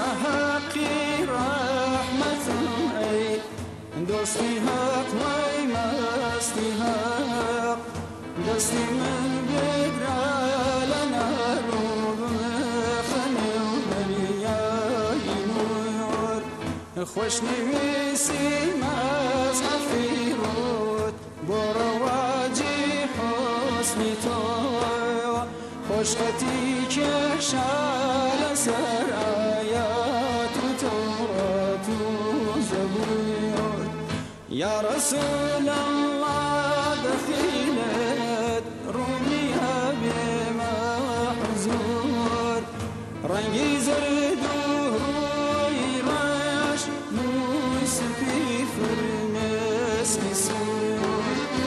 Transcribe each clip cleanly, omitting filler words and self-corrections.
حقی رحمت ای دوستی حق وی مستی حق دستی من بگرا لنا روب خنی و بریای نور خوش نویسی مصحفی رود برواجی حسنی تو خوشتی که شال سر آیات و تورات و زبور یا رسول الله دخیلت رومیا بما حضور رنگی زرد و روی راش موسفی فرمسکی سور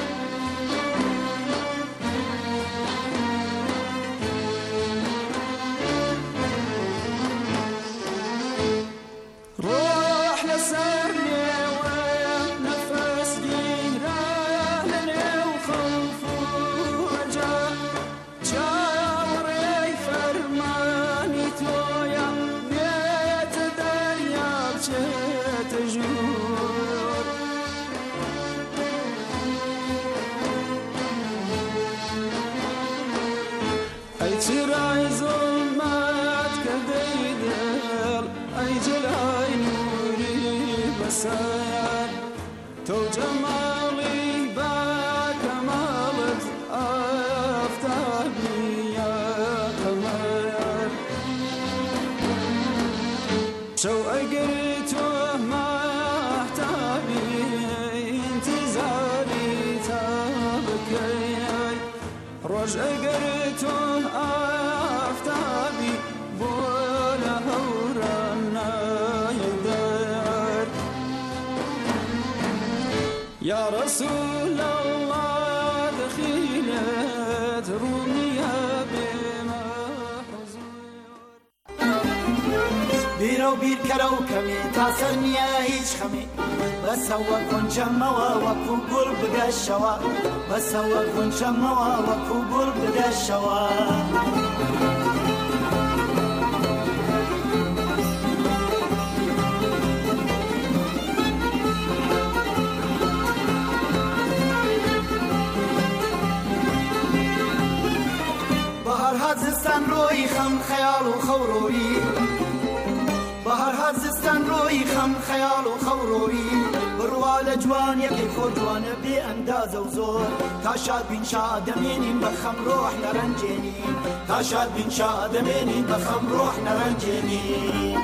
ترای ظلمات كديدل أي جلاي نوري بسير تو جمالي باكمالت أفتابي يا قمر شو أقريته ما أحتابي انتظاري تابكي رج أقريته أفتابي بولا هورانا يدار يا رسول الله دخيلت روميا بما حضور بيرو بير كرو كمي تاسرني هيج خمي بس هو كن شموا وكو قلب قشوا بس هو كن شموا وكو قلب قشوا بهر هزستان روی خم خیال و خوروري بهر هزستان روی خم خیال و خوروري بروال جوان یکی خود جوان بی انداز و زور تا شاد بین شادمینین بخم روح نرنجینین تا شاد بین شادمینین بخم روح نرنجینین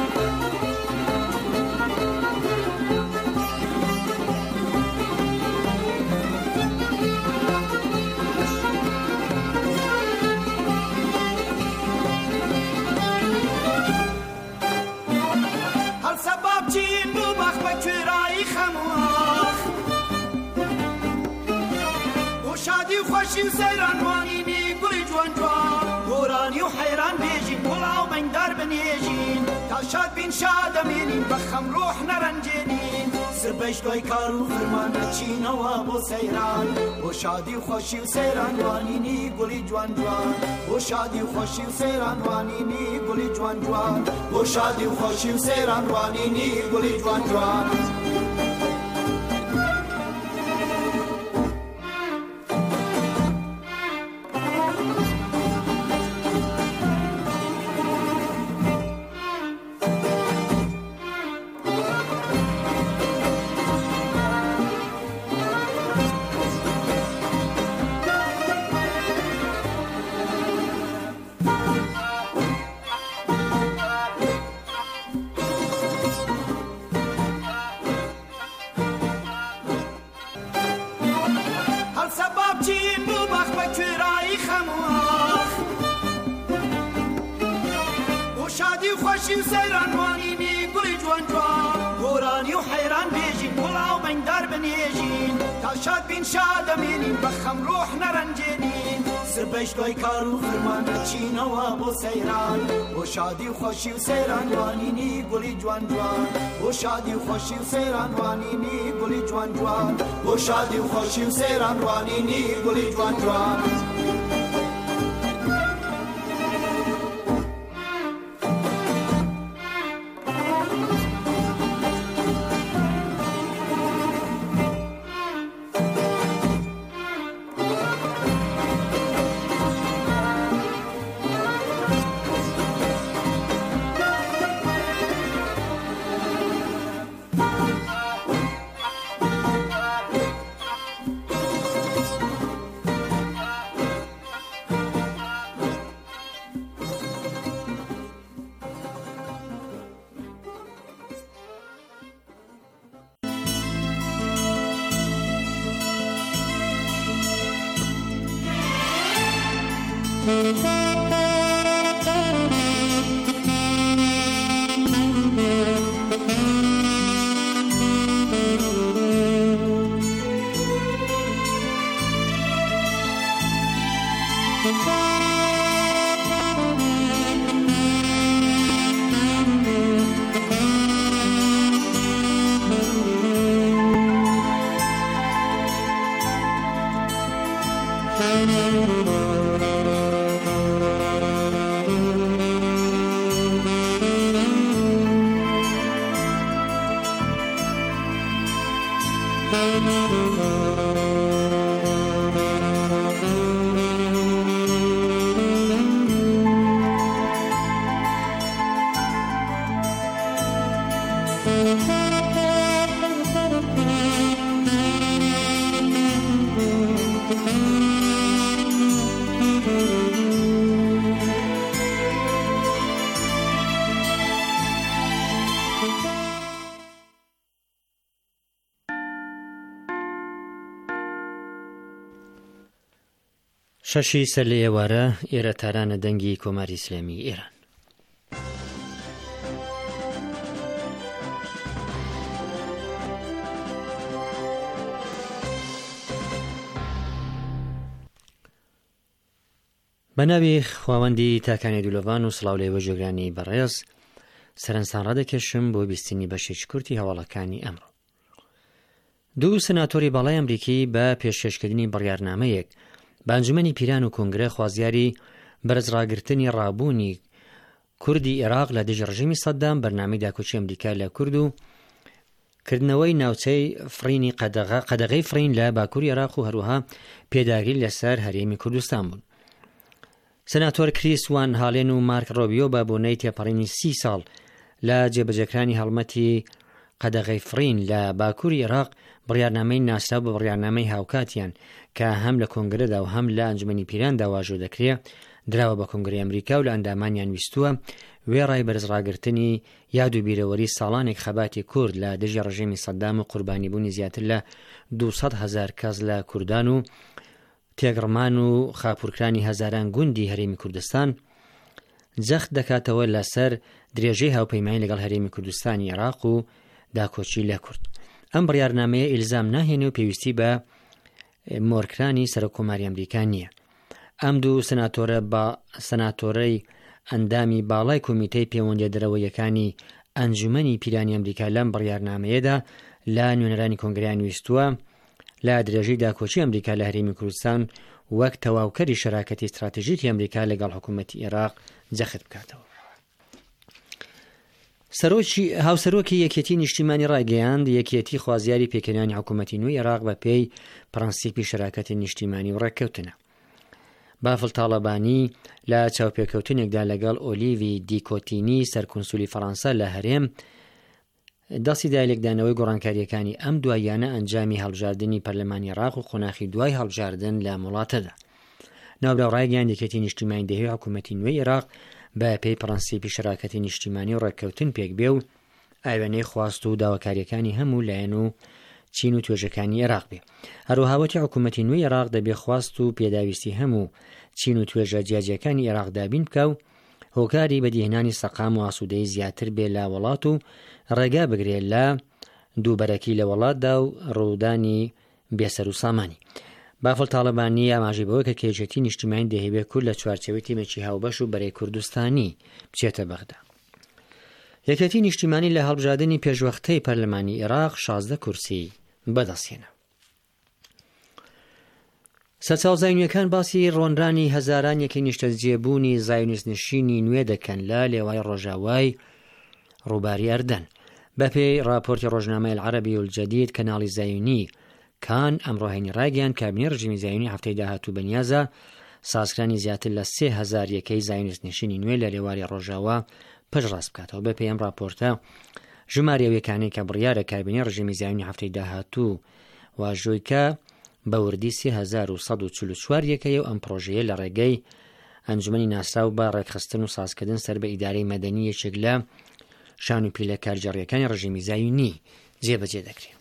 خوشی و سیران وانینی گلی جوان جوان گورانی و حیران بیجین گلاو من در بنیجین تا شاد بین شادمینین بخم روح نرنجینین سربش دوی کارو فرمان چینوا بو سیران بو شادی و خوشی و سیران وانینی گلی جوان جوان بو شادی و خوشی و سیران وانینی گلی جوان جوان بو شادی و خوشی و سیران وانینی گلی جوان جوان خوشی و سیران وانینی گلی جوان جوان گورانی و حیران بیجین گلاو من در بنیجین تا شاد بین شادمینین بخم روح نرنجینین سربش دوی کارو فرمان چینوا بو سیران بو شادی و خوشی و سیران وانینی گلی جوان جوان بو شادی و خوشی و سیران وانینی گلی جوان جوان بو شادی و خوشی و سیران وانینی گلی جوان جوان شەشی سەر لە ئێوارە ئێرە تارانە دەنگی کۆماری ئیسلامی ئێران. بە ناوی خواوەندی تاکانی دوولەوان و سڵاو لە ئێوە جێگرانی بەڕێز، سەرنجتان ڕادەکێشم بۆ بیستنی بەشێکی کورتی هەواڵەکانی ئەمڕۆ. دوو سناتۆری باڵای ئەمریکی بە پێشکەشکردنی بڕیارنامەیەک بە ئەنجومەنی پیران و کۆنگرە خوازیاری بەرزڕاگرتنی ڕابوونی کوردی عێراق لە دژی ڕژیمی سەدام، بەرنامەی داکۆچی ئەمریکا لە کورد و کردنەوەی ناوچەی فرینی قەدەغەی فرین لە باکووری عێراق و هەروەها پێداگری لەسەر هەرێمی کوردستان بوون. سناتۆر کریس وان هالێن و مارک ڕۆبیۆ بە بۆنەی تێپەڕینی 30 ساڵ لە جێبەجێکرانی هەڵمەتی قەدەغەی فرین لە باکووری عێراق بڕیارنامەی ناسرا بە بڕیارنامەی هاوکاتیان کە هەم لە کۆنگرەدا و هەم لە ئەنجومەنی پیراندا واژۆ دەکرێت دراوە بە کۆنگرەی ئەمریکا و لە ئەندامانیان ویستووە وێڕای بەرزڕاگرتنی یاد و بیرەوەری ساڵانێک خەباتی کورد لە دژی ڕژیمی سەدام و قوربانی بوونی زیاتر لە 200,000 کەس لە کوردان و تێگڕمان و خاپورکرانی هەزاران گوندی هەرێمی کوردستان جەخت دەکاتەوە لەسەر درێژەی هاوپەیمانی لەگەڵ هەرێمی کوردستانی عێراق و داکۆچی لە کورد. ئەم بڕیارنامەیە ئیلزام ناهێنێ و پێویستی بە مۆرکرانی سەرۆکۆماری ئەمریکا نییە. ئەم دوو سناتۆرە بە سناتۆرەی ئەندامی باڵای کۆمیتەی پەیوەندی دەرەوەیەکانی ئەنجومەنی پیرانی ئەمریکا لەم بڕیارنامەیەدا لە نوێنەرانی کۆنگریان ویستووە لە درێژەی داکۆچی ئەمریکا لە هەرێمی کوردستان وەک تەواوکەری شەراکەتی استراتیژیکی ئەمریکا لەگەڵ حکوومەتی عێراق جەخت بکاتەوە. هاوسەرۆکی یەکێتی نیشتیمانی ڕایگەیاند یەکێتی خوازیاری پێکەنانی حکوومەتی نوێی عێراق بە پێی پرەنسیپی شەراکەتی نیشتیمانی و ڕێککەوتنە. بافڵ تاڵەبانی لە چاوپێکەوتنێکدا لەگەڵ ئۆلیڤی دیکۆتینی سەرکونسولی فەڕەنسا لە هەرێم دەستی دایلێکدانەوەی گۆڕانکاریەکانی ئەم دواییانە ئەنجامی هەڵبژاردننی پەرلەمانی عێراق و خۆناخی دوای هەڵبژاردن لە وڵاتەدا. ناوبراو ڕایگەیان یەکێتی نیشتیمانی دەهێ حکوومەتی نوێی عێراق بە پێی پرەنسیپی شەراکەتی نیشتیمانی و ڕێککەوتن پێک بێ و ئاوێنەی خواست و داواکاریەکانی هەموو لایەن و چین و توێژەکانی عێراق بێ. هەروەهاوەتی حکوومەتی نوێی عێراق دەبێ خواست و پێداویستی هەموو چین و توێژە جیاجیەکانی عێراق دابین بکە و هۆکاری بەدیهێنانی سەقام و ئاسوودەی زیاتر بێ لە وڵات و ڕێگا بگرێت لە دووبەرەکی لە وڵاتدا و ڕوودانی بێسەر و سامانی. بافڵ تاڵەبانی ئاماژەی بەوە کە کێشێتی نیشتیمانی دەهێبێت کورد لە چوارچێوەی تیمێکی هاوبەش و بەرەی کوردستانی بچێتە بەغدا. یەکێتی نیشتیمانی لە هەڵبژاردننی پێشوەختەی پەرلەمانی عێراق 16 کورسی بەدەستهێنا. سەرچاو زایونیەکان باسی ڕۆنرانی هەزاران یەکەی نیشتەجێبوونی زایونیست نشینی نوێ دەکەن لە لێوای ڕۆژاوای ڕووباری ئەردەن. بەپێی راپۆرتی ڕۆژنامەی العەرەبی الجەدید کەناڵی زایونی کان ئەمڕۆهێنی ڕایگەیان کابینەی ڕژیمی زایونی هەفتەی داهاتوو بەنیازە سازکرانی زیاتر لە 3,000 یەکەی زایونیست نشینی نوێ لە لێواری ڕۆژاوا پشڕاست بکاتەوە. بەپێی ئەم راپۆرتە ژمارەیەکانەی کە بڕیارە کابینەی ڕژیمی زایونی هەفتەی داهاتوو واژۆیکە بە وردی 3,144 یەکەیە و ئەم پرۆژەیە لە ڕێگەی ئەنجومەنی ناسا و بە ڕێکخستن و سازکردن سەر بە ئیدارەی مەدەنی یەکێک لە شان و پیلە کارجێڕیەکانی ڕژیمی زایونی جێبەجێ دەکرێت.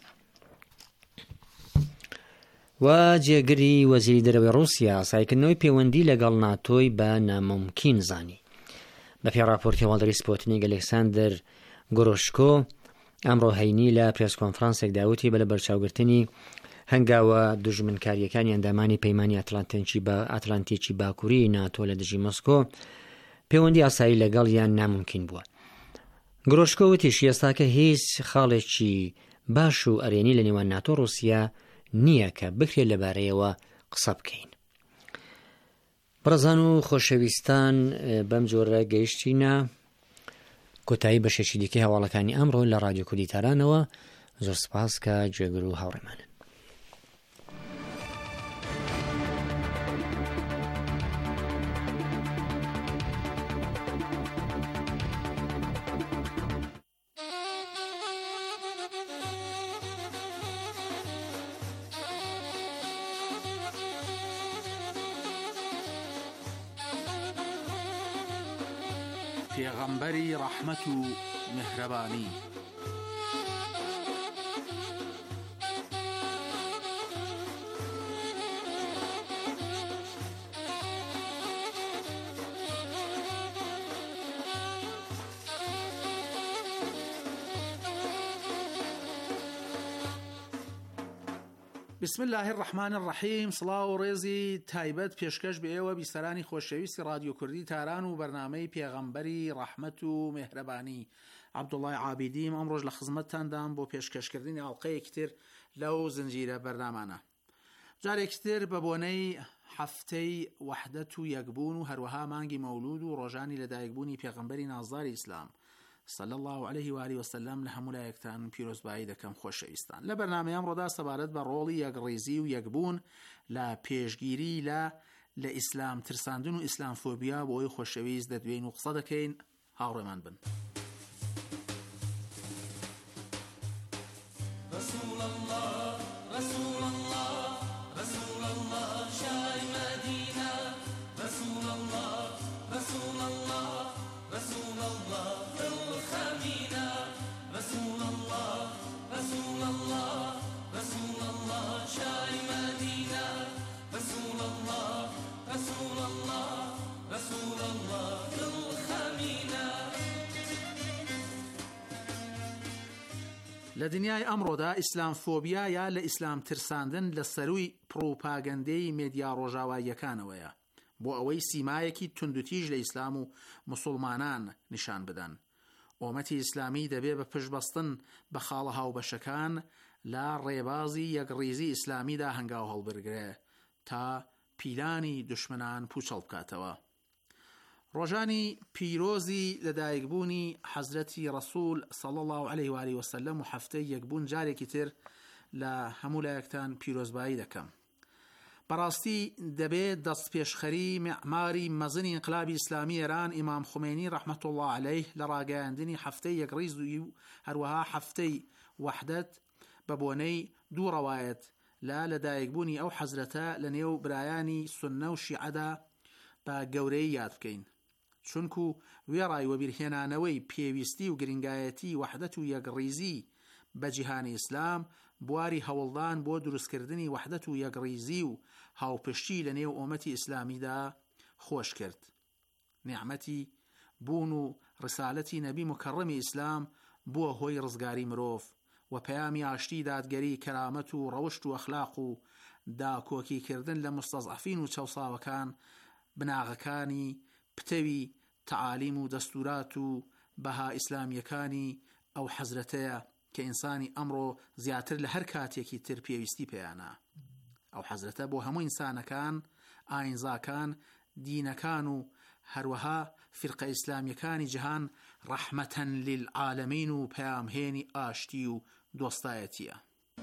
و جێگری وەزیری دەرەوەی ڕووسیا سایکردنەوەی پەیوەندی لەگەڵ ناتۆی بە ناممکین زانی. بە پێی راپۆرتی هەواڵدەری سپۆتنیک ئەلێکساندر گۆرۆشکۆ ئەمڕۆ هەینی لە پرێس کۆنفرانسێک داوتی بە لە بەرچاوگرتنی هەنگاوە دژمنکاریەکانی ئەندامانی پەیمانی ئەتلانتیکی باکووری ناتۆ لە دژی مۆسکۆ پەیوەندی ئاسایی لەگەڵ یان ناممکین بووە. گۆرۆشکۆ وتیش ئێستاکە هیچ خاڵێکی باش و ئەرێنی لە نێوان ناتۆ ڕووسیا نییە کە بکرێت لەبارەیەوە قسە بکەین. بەڕێزان و خۆشەویستان بەم جۆرە گەیشتینە کۆتایی بەشێکی دیکەی هەواڵەکانی ئەمڕۆ لە ڕادیۆ کوردی تارانەوە. زۆر سپاس کە گوێگر و هاوڕێمانن. پێغەمبەری ڕەحمەت و میهرەبانی. بسم الله الرحمن الرحیم. سڵاو و ڕێزی تایبەت پێشکەش بە ئێوە بیسەرانی خۆشەویستی رادیۆ کوردی تاران و بەرنامەی پێغەمبەری ڕەحمەت و میهرەبانی. عەبدوڵڵای عابیدیم ئەمڕۆژ لە خزمەتتاندام بۆ پێشکەشکردنی ئەڵقەیەکی تر لەو زنجیرە بەرنامانە. جارێکی تر بە بۆنەی هەفتەی وەحدەت و یەکبوون و هەروەها مانگی مەولود و ڕۆژانی لەدایکبوونی پێغەمبەری نازداری ئیسلام صلی الله علیه و آله و سلم لە هەموو لایەکتان پیرۆزبایی دەکەم خۆشەویستان. لە بەرنامەیەم ڕۆدا سەبارەت بە ڕۆڵی یەکڕێزی و یەکبوون لە پێشگیری لە ئیسلام ترساندن و ئیسلامفۆبیا بۆ ئەوی خۆشەویست دەدوێین و قسە دەکەین. هاوڕێمان بن. رسول الله رسول الله رسول الله شای مدینه رسول الله رسول الله رسول الله الخمينة رسول الله رسول الله رسول الله شاي مدينة رسول الله رسول الله رسول الله الخمينة. لە دنیای ئەمڕۆدا ئیسلامفۆبیا یا لە ئیسلام ترساندن لە سەرووی پرۆپاگەندەی مێدیا ڕۆژاواییەکانەوەیە بۆ ئەوەی سیمایەکی توندوتیژ لە ئیسلام و مسلمانان نیشان بدەن. ئومەتی ئیسلامی دەبێ بە پشتبەستن بە خاڵە هاوبەشەکان لە ڕێبازی یەکڕێزی ئیسلامیدا هەنگاو هەڵبرگرێ تا پیلانی دشمنان پوچەڵ بکاتەوە. ڕۆژانی پیرۆزی لەدایکبوونی حەزرەتی ڕەسوول صلی الله علیه و آله و سلم و هەفتەی یەکبوون جارێکی تر لە هەموو لایەکتان پیرۆزبایی دەکەم. بەڕاستی دەبێت دەستپێشخەری معماری مەزنی ئینقلابی ئیسلامی ئێران ئیمام خومێنی ڕەحمەت الله عەلەیه لە ڕاگەیاندنی هەفتەی یەکڕێز و هەروەها هەفتەی وەحدەت بە بۆنەی دوو ڕەوایەت لەدایکبوونی ئەو حەزرەتە لە نێو برایانی سوننە و شیعەدا بە گەورەی یاد بکەین، چونکو وێڕای وەبیرهێنانەوەی پێویستی و گرنگایەتی وەحدەت و یەکڕێزی بە جیهانی ئیسلام بواری هەوڵدان بۆ دروستکردنی وەحدەت و یەکڕێزی و هاوپشتی لە نێو ئومەتی ئیسلامیدا خۆش کرد. نیعمەتی بوون و ڕسالەتی نەبی مکەڕەمی ئیسلام بووە هۆی ڕزگاری مرۆڤ و پەیامی ئاشتی دادگەری کەرامەت و ڕەوشت و ئەخلاق و داکۆکیکردن لە مستەزعەفین و چەوساوەکان بناغەکانی پتەوی تەعالیم و دەستورات و بەها ئیسلامیەکانی ئەو حەزرەتەیە کە ئینسانی ئەمڕۆ زیاتر لە هەر کاتێکی تر پێویستی پێیانە. ئەو حەزرەتە بۆ هەموو ئینسانەکان، ئاینزاکان، دینەکان و هەروەها فرقە ئیسلامیەکانی جیهان ڕەحمەتەن للعالەمین و پەیامهێنی ئاشتی و دۆستایەتیە.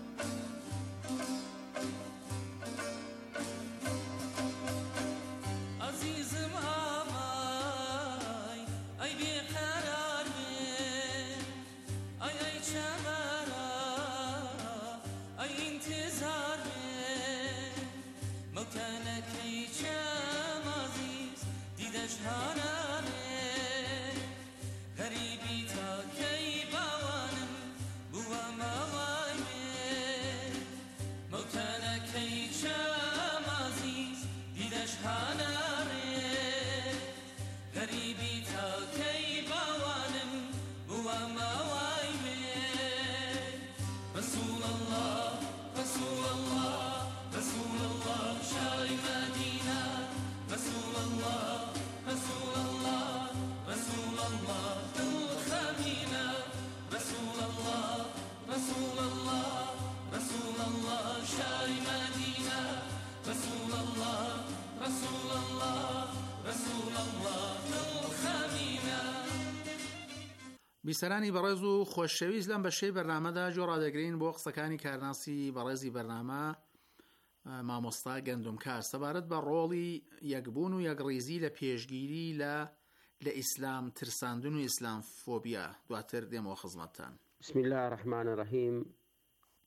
بیسەرانی بەڕێز و خۆشەویست لەم بەشەی بەرنامەدا جۆ ڕادەگرین بۆ قسەکانی کارناسی بەڕێزی بەرنامە مامۆستا گەندومکار سەبارەت بە ڕۆڵی یەکبوون و یەکڕێزی لە پێشگیری لە ئیسلام ترساندن و ئیسلام فۆبیا. دواتر دێمەوە خزمەتتان. بسم الله الرحمن الرحیم.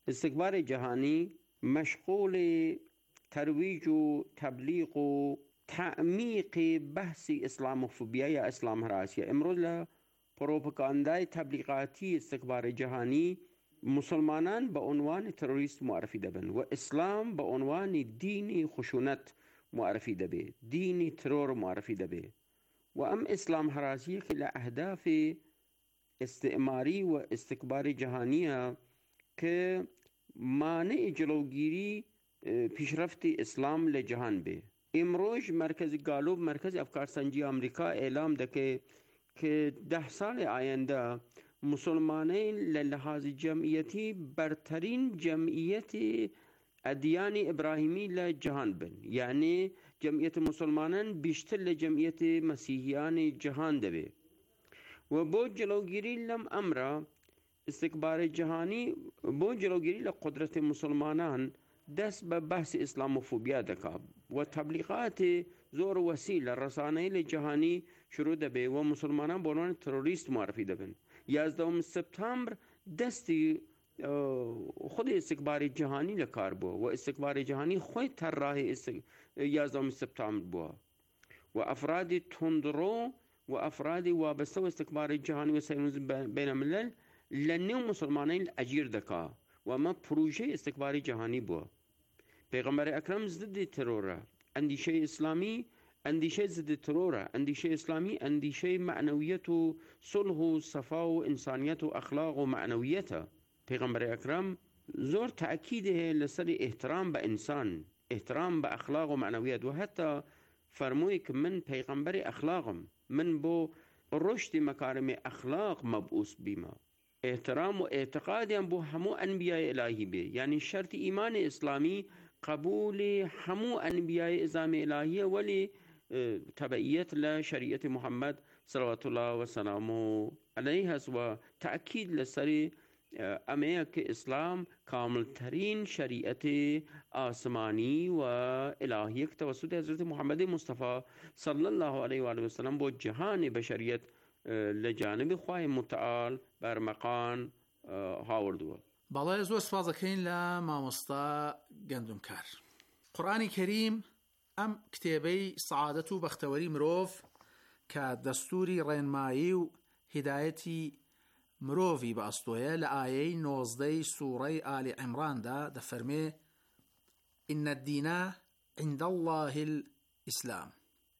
استکبار جهانی مشغول ترویج و تبلیغ و تعمیق بحث اسلاموفوبیا یا اسلام هراسی. امروز ل پروپاگاندای تبلیغاتی استکبار جهانی مسلمانان به عنوان تروریست معرفی دبن و اسلام به عنوان دینی خشونت معرفی دبه، دینی ترور معرفی دبه و ام اسلام هراسی که لأهداف استعماری و استکبار جهانیه که مانع جلوگیری پیشرفت اسلام لجهان به. امروز مرکز گالوب، مرکز افکار سنجی آمریکا اعلام دکه که 10 سال آینده مسلمانین للحاظ جمعیتی برترین جمعیت ادیان ابراهیمی لجهان بن، یعنی جمعیت مسلمانان بیشتر لجمعیت مسیحیان جهان دبه و با جلوگیری لم امر استکبار جهانی، با جلوگیری لقدرت مسلمانان دست به بحث اسلاموفوبیا دکا و تبلیغات زور وسیله رسانه جهانی شروع دبه و مسلمانان به عنوان تروریست معرفی دبن. 11 سپتامبر دستی خود استکبار جهانی لکار بو و استکبار جهانی خود تر راه 11 سپتامبر بو و افراد تندرو و افراد وابسته و استکبار جهانی و سیونیزم بین الملل لنیو مسلمانین اجیر دکا و ما پروژه استکبار جهانی بو. پیغمبر اکرم ضد تروره، اندیشه اسلامی اندیشه ضد تروره، اندیشه اسلامی اندیشه معنویت و صلح و صفا و انسانیت و اخلاق و معنویت. پیغمبر اکرم زور تأکید لسر احترام به انسان، احترام به اخلاق و معنویت و حتی فرموی که من پیغمبر اخلاقم، من بو رشد مکارم اخلاق مبعوث بیما. احترام و اعتقادیم بو همو انبیاء الهی بی، یعنی شرط ایمان اسلامی قبول همو انبیاء ازام الهی ولی تبعیت لشریعت محمد صلوات الله و سلامه علیه و تأکید لسر امیه که اسلام کامل ترین شریعت آسمانی و الهی که توسط حضرت محمد مصطفی صلی الله علیه و آله و سلم با جهان بشریت لجانب خواه متعال بر مقام هاوردوه. بەڵێ زۆر سپاسەکەین لە مامۆستا گەندمکار. قورئانی کەریم ئەم کتێبەی سەعادەت و بەختەوەری مرۆڤ کە دەستوری ڕێنمایی و هیدایەتی مرۆڤی بەئەستۆیە لە ئایەی 19 سوورەی ئالی عیمراندا دەفەرمێ ئین الدین عند الله الئیسلام.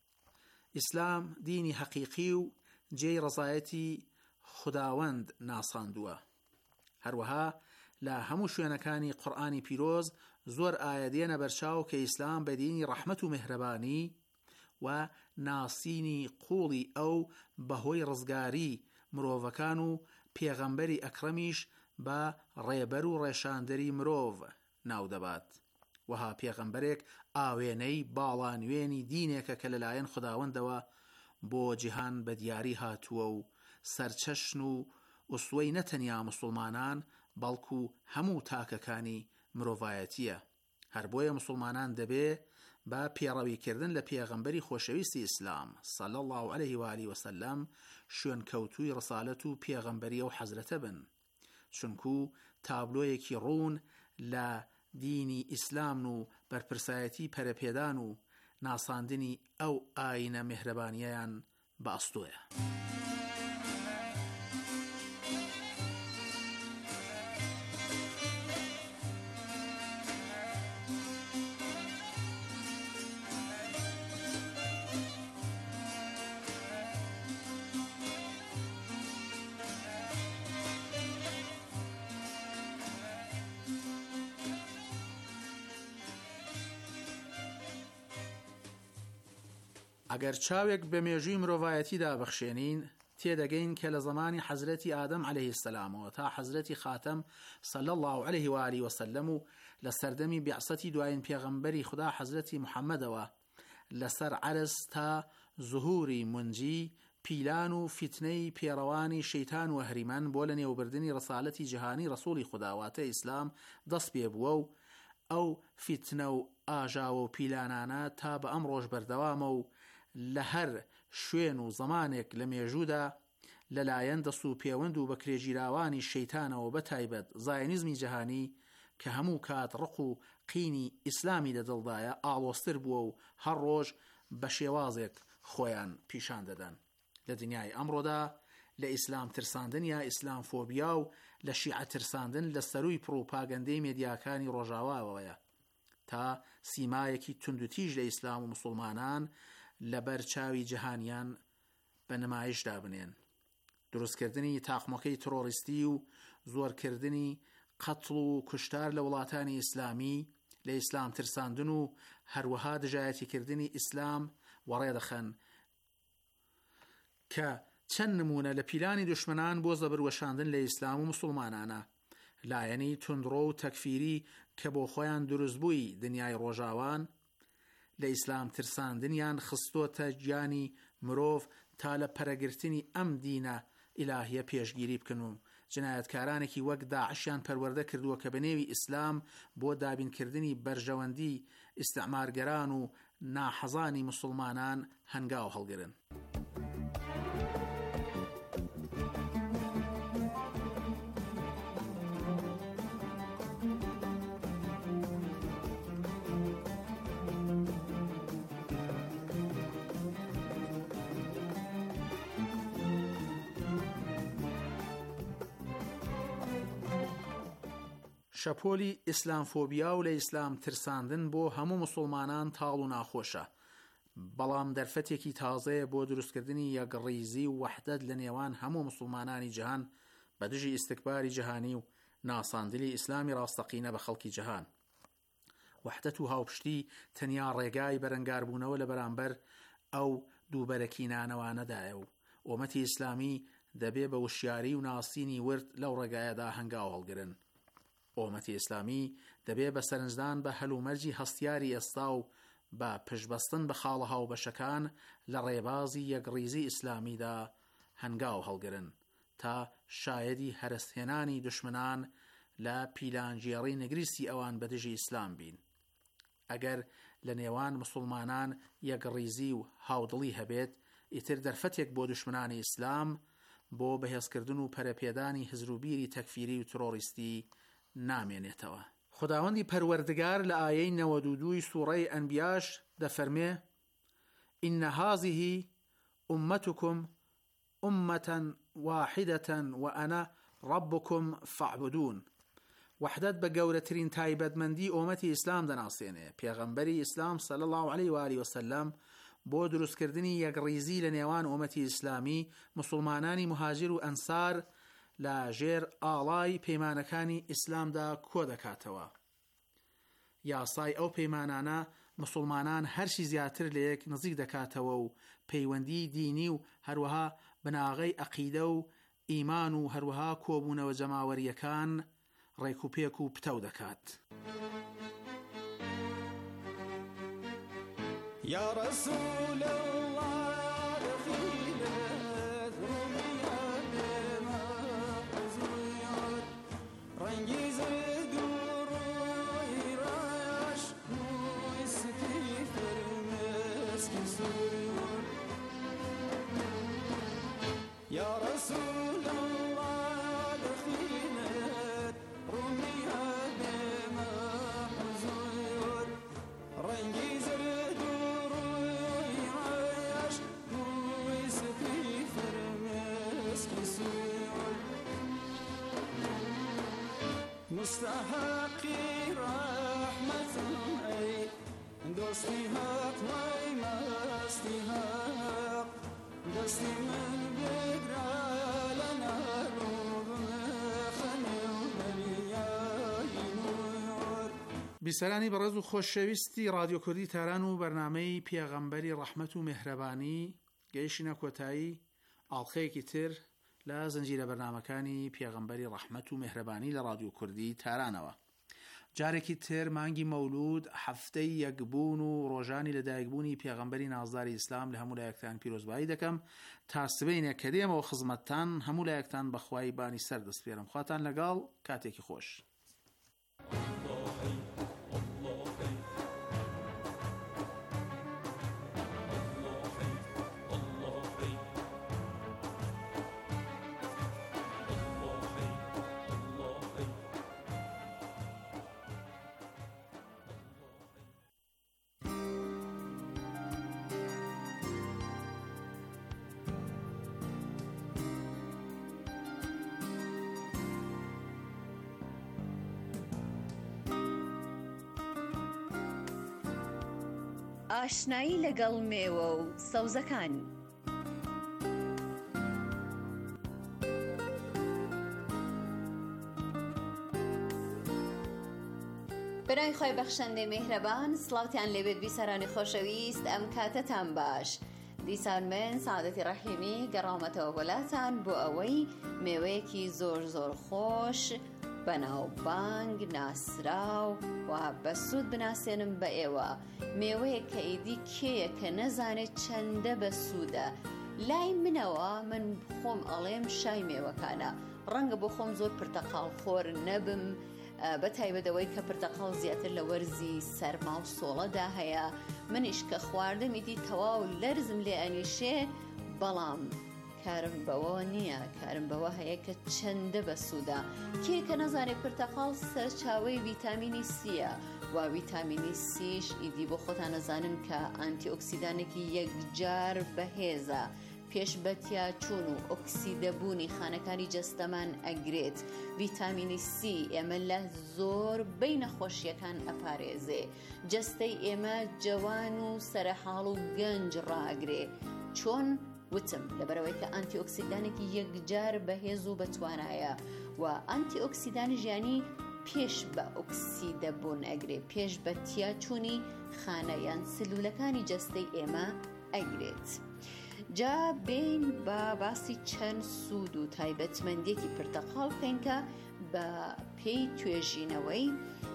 ئیسلام دینی حەقیقی و جێی ڕزایەتی خوداوەند ناساندووە. هەروەها لە هەموو شوێنەکانی قورئانی پیرۆز زۆر ئاەت دێنە بەرچاو کە ئیسلام بە دینی ڕەحمەت و میهرەبانی و ناسینی قوڵی ئەو بەهۆی ڕزگاری مرۆڤەکان و پێغەمبەری ئەکرەمیش بە ڕێبەر و ڕێشاندەری مرۆڤ ناودەبات. وەها پێغەمبەرێک ئاوێنەی باڵانوێنی دینێکە کە لەلایەن خوداوەندەوە بۆ جیهان بە دیاری هاتووە و سەرچەشن و ئوسوەی نەتەنیا مسلمانان بەڵکو هەموو تاکەکانی مرۆڤایەتیە. هەر بۆیە مسلمانان دەبێ بە پێڕەویکردن لە پێغەمبەری خۆشەویستی ئیسلام صلی الله علیه و آله و سلم شوێنکەوتووی ڕسالەت و پێغەمبەری ئەو حەزرەتە بن، چونکو تابلۆیەکی ڕوون لە دینی ئیسلام و بەرپرسایەتی پەرەپێدان و ناساندنی ئەو ئاینە میهرەبانیەیان بەئەستۆیە. ئەگەر چاوێک بە مێژووی مرۆڤایەتیدا بەخشێنین تێدەگەین کە لە زمانی حەزرەتی ئادەم عەلەیه السەلامەوە تا حەزرەتی خاتەم صلی الله علیه و آله و سلم و لە سەردەمی بیعسەتی دوایین پێغەمبەری خدا حەزرەتی محەممەدەوە لەسەر عەرز تا زوهوری منجی پیلان و فیتنەی پێڕەوانی شەیتان و هەریمەن بۆ لە نێوبردنی ڕسالەتی جیهانی ڕسووڵی خوداواتە ئیسلام دەست پێ بووە و ئەو فیتنە و ئاژاوە و پیلانانە تا بە ئەم ڕۆژ بەردەوامە و لە هەر شوێن و زەمانێک لە مێژوودا لەلایەن دەست و پەیوەند و بەکرێگیراوانی شەیتانەوە بە تایبەت زایۆنیزمی جەهانی کە هەموو کات ڕق و قینی ئیسلامی لە دڵدایە ئاڵۆستر بووە و هەر ڕۆژ بە شێوازێک خۆیان پیشان دەدەن. لە دنیای ئەمڕۆدا لە ئیسلام ترساندن یا ئیسلام فۆبیا و لە شیعە ترساندن لە سەرووی پرۆپاگەندەی مێدیاکانی ڕۆژاواوەیە تا سیمایەکی توندوتیژ لە ئیسلام و مسلمانان لە بەرچاوی جەهانیان بە نمایشدا بنێن. دروستکردنی تاقمەکەی ترۆریستی و زۆرکردنی قەتڵ و کوشتار لە وڵاتانی ئیسلامی لە ئیسلام ترساندن و هەروەها دژایەتیکردنی ئیسلام وەڕێدەخەن کە چەند نمونە لە پیلانی دوشمنان بۆ زەبروەشاندن لە ئیسلام و مسلمانانە. لایەنی توندڕۆ و تەکفیری کە بۆ خۆیان دروستبووی دنیای ڕۆژاوان لە ئیسلام ترساندنیان خستۆتە گیانی مرۆڤ تا لە پەرەگرتنی ئەم دینە ئیلاهیە پێشگیری بکەن و جنایەتکارانێکی وەک داعشیان پەروەردە کردووە کە بەنێوی ئیسلام بۆ دابینکردنی بەرژەوەندی ئیستعمارگەران و ناحەزانی مسلمانان هەنگاو هەڵگرن. شەپۆلی ئیسلام فۆبیا و لە ئیسلام ترساندن بۆ هەموو مسلمانان تاڵ و ناخۆشە، بەڵام دەرفەتێکی تازەیە بۆ دروستکردنی یەکڕیزی و وەحدەت لە نێوان هەموو مسلمانانی جیهان بە دژی ئیستیکباری جیهانی و ناساندنی ئیسلامی ڕاستەقینە بە خەڵکی جیهان. وەحدەت و هاوپشتی تەنیا ڕێگای بەرەنگاربوونەوە لە بەرامبەر ئەو دووبەرەکینانەوانەدایە و ئومەتی ئیسلامی دەبێ بە وشیاری و ناسینی ورد لەو ڕێگایەدا هەنگاو هەڵگرن. ئومەتی ئیسلامی دەبێ بە سەرنجدان بە هەلومەرجی هەستیاری ئێستا و بە پشتبەستن بە خاڵە هاوبەشەکان لە ڕێبازی یەکڕیزی ئیسلامیدا هەنگاو هەڵگرن تا شایەدی هەرسهێنانی دشمنان لە پیلانجیێڕی نەگریستی ئەوان بە دژی ئیسلام بین. ئەگەر لە نێوان مسلمانان یەکڕیزی و هاودڵی هەبێت، ئیتر دەرفەتێک بۆ دشمنانی ئیسلام بۆ بەهێزکردن و پەرەپێدانی هزروبیری تەکفیری و ترۆریستی نامێنێتەوە. خداوەندی پەروەردگار لە ئایەی 92 سوورەی ئەنبیاش دەفەرمێ: ئین هذه ئومەتکم ئومەتەن واحدەتەن وئەنە ڕەبکم فەعبودون. وحدەت بە گەورەترین تایبەتمەندی ئومەتی ئیسلام دەناسێنێ. پێغەمبەری ئیسلام صلی الله علیه و آله وسلم بۆ دروستکردنی یەکڕیزی لە نێوان ئومەتی ئیسلامی مسلمانانی مهاجر و ئەنسار لە ژێر ئاڵای پەیمانەکانی ئیسلامدا کۆ دەکاتەوە. یاسای ئەو پەیمانانە مسلمانان هەرچی زیاتر لە یەک نزیک دەکاتەوە و پەیوەندی دینی و هەروەها بناغەی عەقیدە و ئیمان و هەروەها کۆبوونەوە جەماوەریەکان ڕێک و پێک و پتەو دەکات. یا رسول الله خیلت رومیان محزویات رنگی زرد و روی راش موی ستیفر مسکی سویون یا رسول الله خیلت رومیان محزویات رنگی زرد مستحقی رحمت ای دوستی حق وی مستی حق دستی من بگرالنا روغم خنو بریای نور. بیسەرانی بەڕێز و خۆشەویستی رادیۆ کوردی تاران و بەرنامەی پێغەمبەری ڕەحمەت و میهرەبانی گەیشتینە کۆتایی ئاڵخەیەکی تر لە زنجیرە بەرنامەکانی پێغەمبەری ڕەحمەت و میهرەبانی لە رادیۆ کوردی تارانەوە. جارێکی تر مانگی مەولود هەفتەی یەکبوون و ڕۆژانی لەدایکبوونی پێغەمبەری نازداری ئیسلام لە هەموو لایەکتان پیرۆزبایی دەکەم. تا سبەینێ کە دێمەوە خزمەتتان هەموو لایەکتان بەخوای بانی سەر دەسپێرم. خواتان لەگەڵ، کاتێکی خۆش. ئاشنایی لەگەڵ مێوە و سەوزەکان. بەناوی خۆی بەخشەندەی میهرەبان، سڵاوتیان لێبێت بیسەرانی خۆشەویست، ئەم کاتەتان باش. دیسان من سعادەتی ڕەحیمی گەڕامەتەوە بۆلاتان بۆ ئەوەی مێوەیەکی زۆر زۆر خۆش بەناوبانگ ناسراو و بەسوود بناسێنم بە ئێوە. مێوەیەک کە ئیدی کێیە کە نەزانێت چەندە بەسوودە. لای منەوە من خۆم ئەڵێم شای مێوەکانە. ڕەنگە بۆ خۆم زۆر پرتەقاڵ خۆر نەبم، بە تایبەتەوەی کە پرتەقاڵ زیاتر لە وەرزی سەرما و سۆڵەدا هەیە. منیش کە خواردم ئیدی تەواو لەرزم لێ ئەنیشێ، بەڵام کارم بەوە نییە، کارم بەوە هەیە کە چەندە بەسوودە. کێ کە نەزانێت پرتەقاڵ سەرچاوەی ڤیتامینی سیە، و ڤیتامینی سیش ئیدی بۆ خۆتان نەزانن کە ئانتی ئۆکسیدانێکی یەکجار بەهێزە، پێش بەتیا چوون و ئۆکسیدەبوونی خانەکانی جەستەمان ئەگرێت. ڤیتامینی سی ئێمە لە زۆر بەی نەخۆشیەکان ئەپارێزێ، جەستەی ئێمە جوان و سەرحاڵ و گەنج ڕاگرێ. چۆن وتم لەبەرەوەی کە ئانتی ئۆکسیدانێکی یەکجار بەهێز و بەتوانایە، و ئانتی ئۆکسیدانی ژیانی پێش بە ئۆکسیدەبوون ئەگرێ، پێش بەتیا چوونی خانە یان سلولەکانی جەستەی ئێمە ئەگرێت. جا بین بە باسی چەند سوود و تایبەتمەندێکی پرتەقاڵ بکەین کە بە پێی توێژینەوەی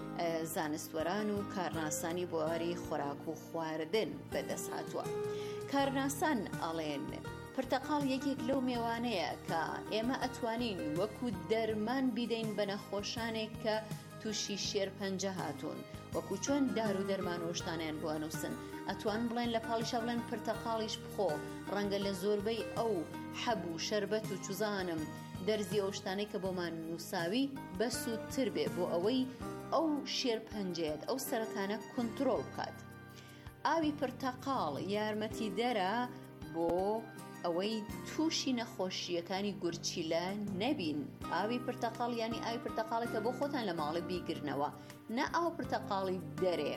زانستوەران و کارناسانی بۆواری خۆراک و خواردن بەدەست هاتووە. کارناسان ئەڵێن پرتەقاڵ یەکێک لەو میوانەیە کە ئێمە ئەتوانین وەکو دەرمان بیدەین بە نەخۆشانێک کە تووشی شێرپەنجە هاتوون، وەکو چۆن دار و دەرمان وەشتانیان بۆ ئەنووسن. ئەتوان بڵێن لە پاڵیشە بڵێن پرتەقاڵیش بخۆ، ڕەنگە لە زۆربەی ئەو حەب و شەربەت و چوزانم دەرزی ئەو شتانەی کە بۆمان نووساوی بەسوودتر بێ بۆ ئەوەی ئەو شێرپەنجەیەت ئەو سەرەتانە کۆنتڕۆڵ بکات. ئاوی پرتەقاڵ یارمەتی دەرە بۆ ئەوەی تووشی نەخۆشیەکانی گورچیلە نەبین. ئاوی پرتەقاڵ ینی ئاوی پرتەقاڵێکە بۆ خۆتان لە ماڵە بیگرنەوە، نە ئاو پرتەقاڵی دەرێ.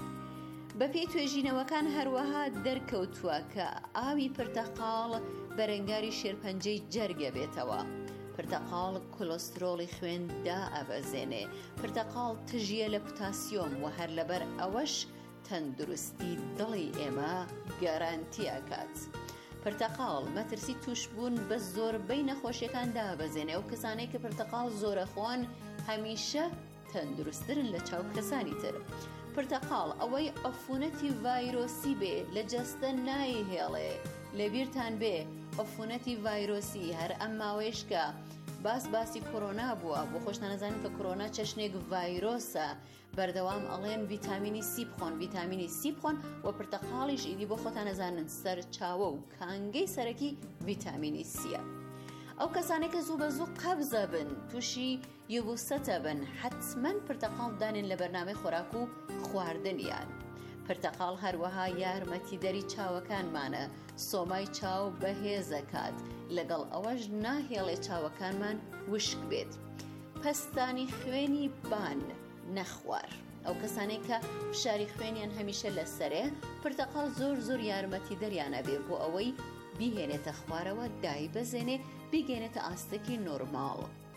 بە پێی توێژینەوەکان هەروەها دەرکەوتووە کە ئاوی پرتەقاڵ بەرەنگاری شێرپەنجەی جەرگە بێتەوە. پرتەقاڵ کۆلۆسترۆڵی خوێن دائەبەزێنێ. پرتەقاڵ تژیە لە پۆتاسیۆم و هەر لەبەر ئەوەش تەندروستی دڵی ئێمە گارانتی ئەکات. پرتەقاڵ مەترسی توشبوون بە زۆربەی نەخۆشیەکان دابەزێنێ و کەسانەی کە پرتەقاڵ زۆرە خۆن هەمیشە تەندروستترن لە چاو کەسانی تر. پرتەقاڵ ئەوەی ئەفونەتی ڤایرۆسی بێ لە جەستە نایهێڵێ. لەبیرتان بێ ئەفونەتی ڤایرۆسی هەر ئەم ماوەیەش کە باسی کۆرۆنا بووە، بۆ خۆشتان نەزانن کە کۆرۆنا چەشنێک ڤایرۆسە، بەردەوام ئەڵێن ڤیتامینی سی بخۆن، ڤیتامینی سی بخۆن، و پرتەقاڵیش ئیدی بۆ خۆتان نەزانن سەرچاوە و کانگەی سەرەکی ڤیتامینی سیە. ئەو کەسانێک کە زوو بە زوو قەبزە بن، تووشی یوبوسەتە بن، حتمەن پرتەقاڵ دانێن لە بەرنامەی خۆراک و خواردنیان. پرتەقاڵ هەروەها یارمەتیدەری چاوەکانمانە، سۆمای چاو بەهێزەکات، لەگەڵ ئەوەش ناهێڵێ چاوەکانمان وشک بێت. پەستانی خوێنی بان نەخوار، ئەو کەسانێک کە فشاری خوێنیان هەمیشە لەسەرێ، پرتەقاڵ زۆر زۆر یارمەتی دەریانە بێ بۆ ئەوەی بیهێنێتە خوارەوە، دایبەزێنێ، بیگەێنێتە ئاستێکی نۆرماڵ.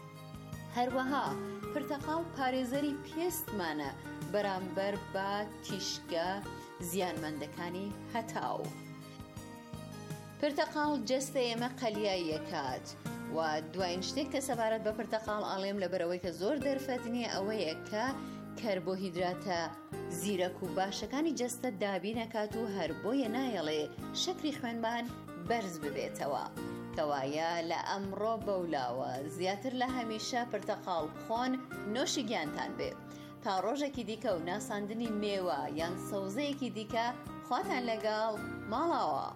هەروەها پرتەقاڵ پارێزەری پێستمانە بەرامبەر بە تیشکە زیانمەندەکانی هەتاو. پرتەقاڵ جەستە ئێمە قەلیاییەکات، و دوایین شتێک کە سەبارەت بە پرتەقاڵ ئاڵێم لەبەرەوەی کە زۆر دەرفەت نییە ئەوەیە کە کەربۆهیدراتە زیرەک و باشەکانی جەستە دابی نەکات و هەر بۆیە نایەڵێ شەکری خوێنمان بەرز ببێتەوە. کەوایە لە ئەمڕۆ بەولاوە زیاتر لە هەمیشە پرتەقاڵ بخۆن، نۆشی گیانتان بێ. تا ڕۆژێکی دیکە و ناساندنی مێوە یان سەوزەیەکی دیکە، خواتان لەگەڵ ماڵاوە.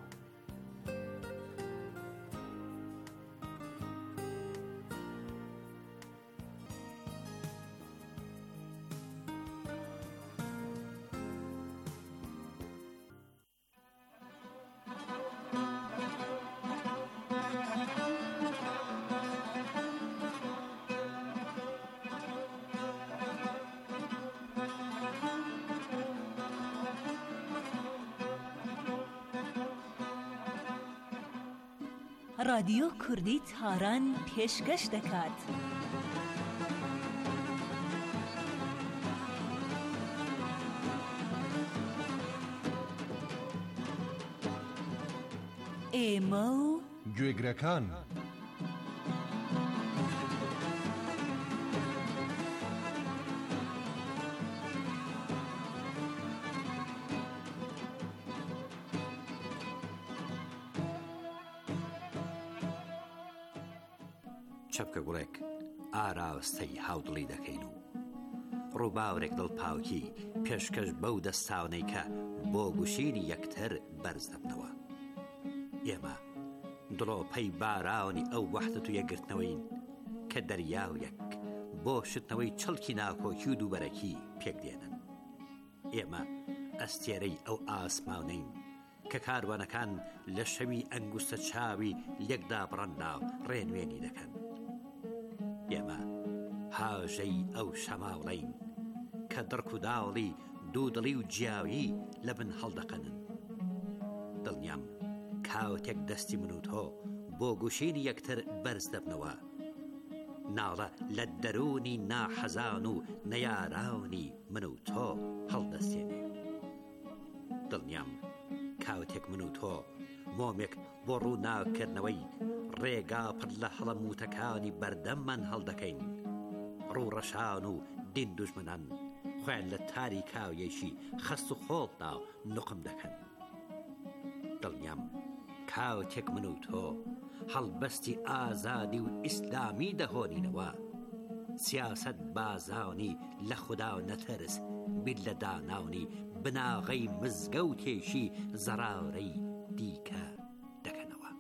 رادیۆ کوردی تاران پێشکەش دەکات. ئێمە و گوێگرەکان چەپکە گوڵێک ئاراستەی هاودڵی دەکەین و ڕووباورێک دڵپاوکی پێشکەش بەو دەستاونەی کە بۆ گوشینی یەکتر بەرز دەبنەوە. ئێمە دڵۆپەی باراونی ئەو وەحدەت و یەکگرتنەوەین کە دەریاویەک بۆ شتنەوەی چڵکی ناکۆکی و دووبەرەکی پێک دێنن. ئێمە ئەستێرەی ئەو ئاسماونەین کە کاروانەکان لە شەوی ئەنگوستە چاوی لێکدا بڕەندا ڕێنوێنی دەکەن. ئێمە هاژەی ئەو شەماوڵەین کە دڕک و داوڵی دوودڵی و جیاوی لە بن هەڵدەقەنن. دڵنیام کاوتێک دەستی من و تۆ بۆ گوشینی یەکتر بەرز دەبنەوە، ناڵە لە دەرونی ناحەزان و نەیاراونی من و تۆ هەڵدەستێنێ. دڵنیام کاوتێک من و تۆ مۆمێک بۆ ڕوو ناکردنەوەی ڕێگا پڕ لە هەڵەموتەکانی بەردەممان هەڵدەکەین. ڕوو ڕەشان و دین دوژمنان خوێن لە تاریکاویەکی خەست و خۆڵدا نوقم دەکەن. دڵنیام کاوتێک من و تۆ هەڵبەستی ئازادی و ئیسلامی دەهۆنینەوە. سیاسەت بازاونی لە خودا و نەتەرس بیر لە داناونی بناغەی مزگەوتێکی زەراورەی دیکە دەکەنەوە.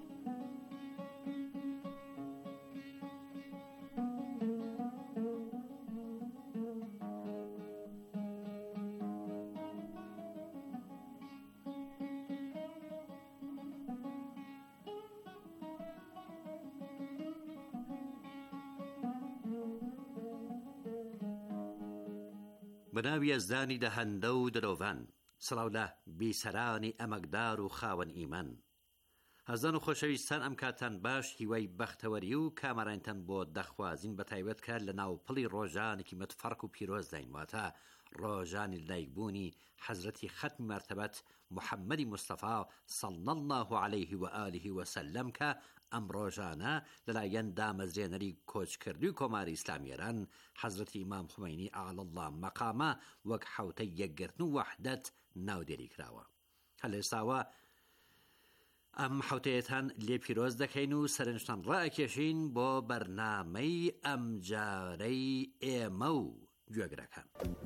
بەناوی ئەزدانی دەهەندە و دلۆڤان، سڵاو لە بیسەرانی ئەمەکدار و خاوەن ئیمان. هەزان و خۆشەویستان، ئەم کاتان باش، هیوای بەختەوەری و کامەرانتان بۆ دەخوازین بە تایبەت کە لە ناوپڵی ڕۆژانێکی متفەرق و پیرۆز داین، واتە ڕۆژانی لایکبوونی حەزرەتی ختمی مەرتەبەت محەممەدی مستەفا صلی الله عليه و آله وسلم کە ئەم ڕۆژانە لەلایەن دامەزرێنەری کۆچکردوی کۆماری ئیسلامیێران حەزرەتی ئیمام خومەینی ئەعلی الله مەقامە وەک حوتەی یەکگرتن و وەحدەت ناودێری کراوە. هەر ئێستاوە ئەم حوتەیەتان لێ پیرۆز دەکەین و سەرنجتان ڕائەکێشین بۆ بەرنامەی ئەم جارەی ئێمە و گوێگرەکان.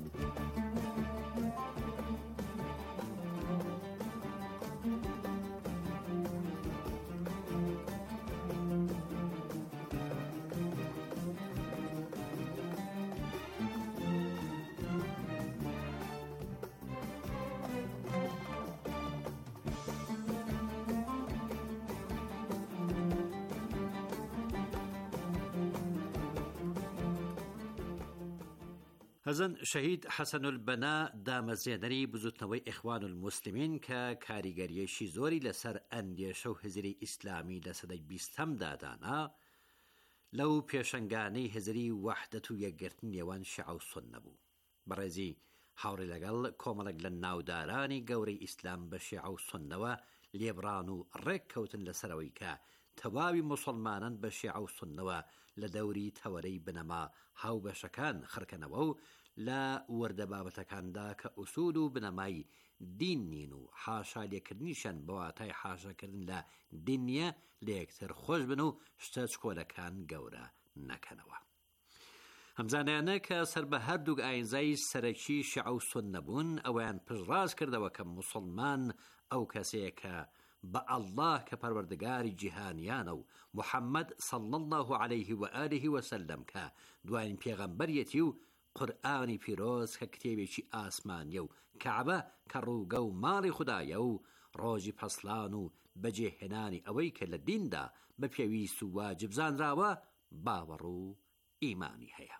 هەزن شەهید حەسەن البەنا دامەزرێنەری بزوتنەوەی ئیخوان الموسلیمین کە کاریگەریەشی زۆری لەسەر ئەندێشە و هزری ئیسلامی لە سەدەی 20ەمدا دانا، لەو پێشەنگانەی هزری وەحدەت و یەکگرتن نێوان شیعە و سوننە بوو. بەڕێزی هاوڕێ لەگەڵ کۆمەڵێک لە ناودارانی گەورەی ئیسلام بە شیعە و سوننەوە لێبڕان و ڕێک کەوتن لەسەرەوەی کە تەواوی موسڵمانان بە شیعە و سوننەوە لە دەوری تەوەرەی بنەما هاوبەشەکان خڕکەنەوە و لە وەردە بابەتەکاندا کە ئوسول و بنەمای دین نین و حاشا لێکردنیشان بەواتای حاشاکردن لە دین نیە لە یەکتر خۆش بن و شتە چکۆلەکان گەورە نەکەنەوە. هەمزانیانە کە سەر بە هەردووک ئاینزای سەرەکی شیعە و سوننە بوون، ئەویان پشتڕاست کردەوە کە موسڵمان ئەو کەسەیە کە بە ئەڵڵاه کە پەروەردگاری جیهانیانە و محەممەد صلی الله عليه و آله وسلم کە دوایین پێغەمبەریەتی و قورئانی پیرۆز کە کتێبێکی ئاسمانیە و کەعبە کە ڕووگە و ماڵی خوددایە و ڕۆژی پەسڵان و بەجێهێنانی ئەوەی کە لە دیندا بە پێویست و واجب زانراوە باوەڕ و ئیمانی هەیە.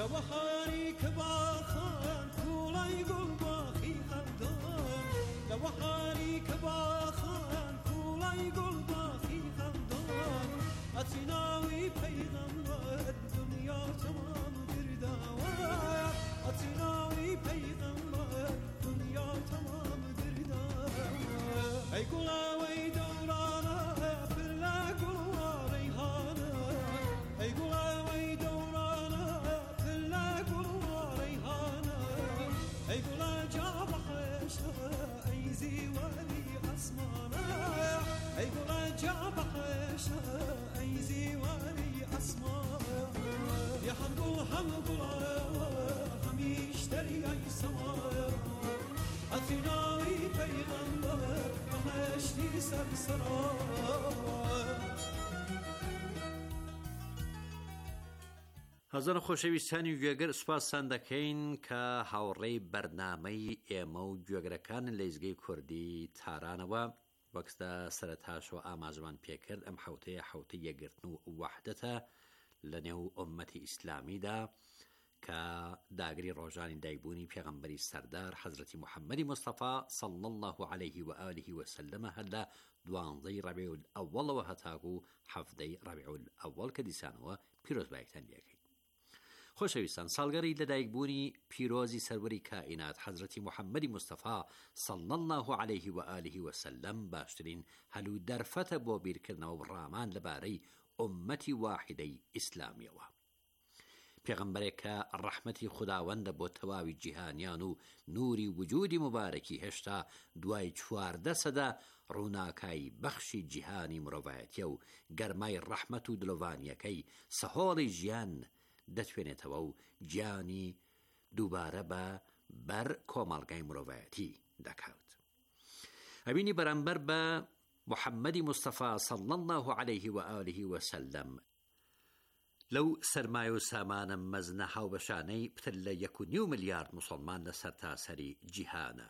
لوحانی کباخان کولای گل باخی خندان لوحانی کباخان کولای گل باخی خندان اتناوی پیغمبر دنیا تمام گرداوار اتناوی پیغمبر دنیا تمام گرداوار ای گلاوی دورانا پرلا گلوا ریحانا ای گلاوی دورانا پرلا گلوا ریحانا ای گلا جاب حشا ای زیوانی اسمانا ای گلا جاب حشا ای زیوانی اسمانا یا هم گلا همیش دریای سمایا اتناوی پیغمبر بهشتی سرسرا هەزار خۆشەویستانی گوێگەر سوپاسان دەکەین کە هاوڕێی بەرنامەی ئێمە و گوێگرەکان لە ئیزگەی کوردی تارانەوە وەکسدا سەرەتاشەوە ئاماژەمان پێکرد ئەم حوتەیە حوتەی یەکگرتن و وەحدەتە لە نێو ئوممەتی ئیسلامیدا کە داگری ڕۆژانی دایکبوونی پێغەمبەری سەردار حەزرەتی محەممەدی مستەفا صلی الله عليه و آله وسلم هەر لە 12 ڕەبیع الأوڵەوە هەتاکو 7 ڕەبیع الأوڵ کە دیسانەوە پیرۆزبایەکتان لێکەین. خۆشەویستان ساڵگەری لەدایکبوونی پیرۆزی سەروەری کائینات حەزرەتی محەممەدی مستەفا صلی الله عليه و آله وسلم باشترین هەلو دەرفەتە بۆ بیرکردنەوە بڕامان لەبارەی ئوممەتی واحدەی ئیسلامیەوە. پێغەمبەرێک کە ڕەحمەتی خوداوەندە بۆ تەواوی جیهانیان و نوری وجودی مبارەکی هێشتا دوای 14 سەدا ڕووناکایی بەخشی جیهانی مرۆڤایەتیە و گەرمای ڕەحمەت و دلۆڤانیەکەی سەهۆڵی ژیان دەتوێنێتەوە و گیانی دووبارە بە بەر کۆمەڵگای مرۆڤایەتی دەکات. ئەبینی بەرامبەر بە محەممەدی مستەفا صلی الله عليه و آله وسلم لەو سەرمایە و سامانە مەزنە هاوبەشانەی پتر لە 1.5 ملیارد مسلمان لە سەرتاسەری جیهانە.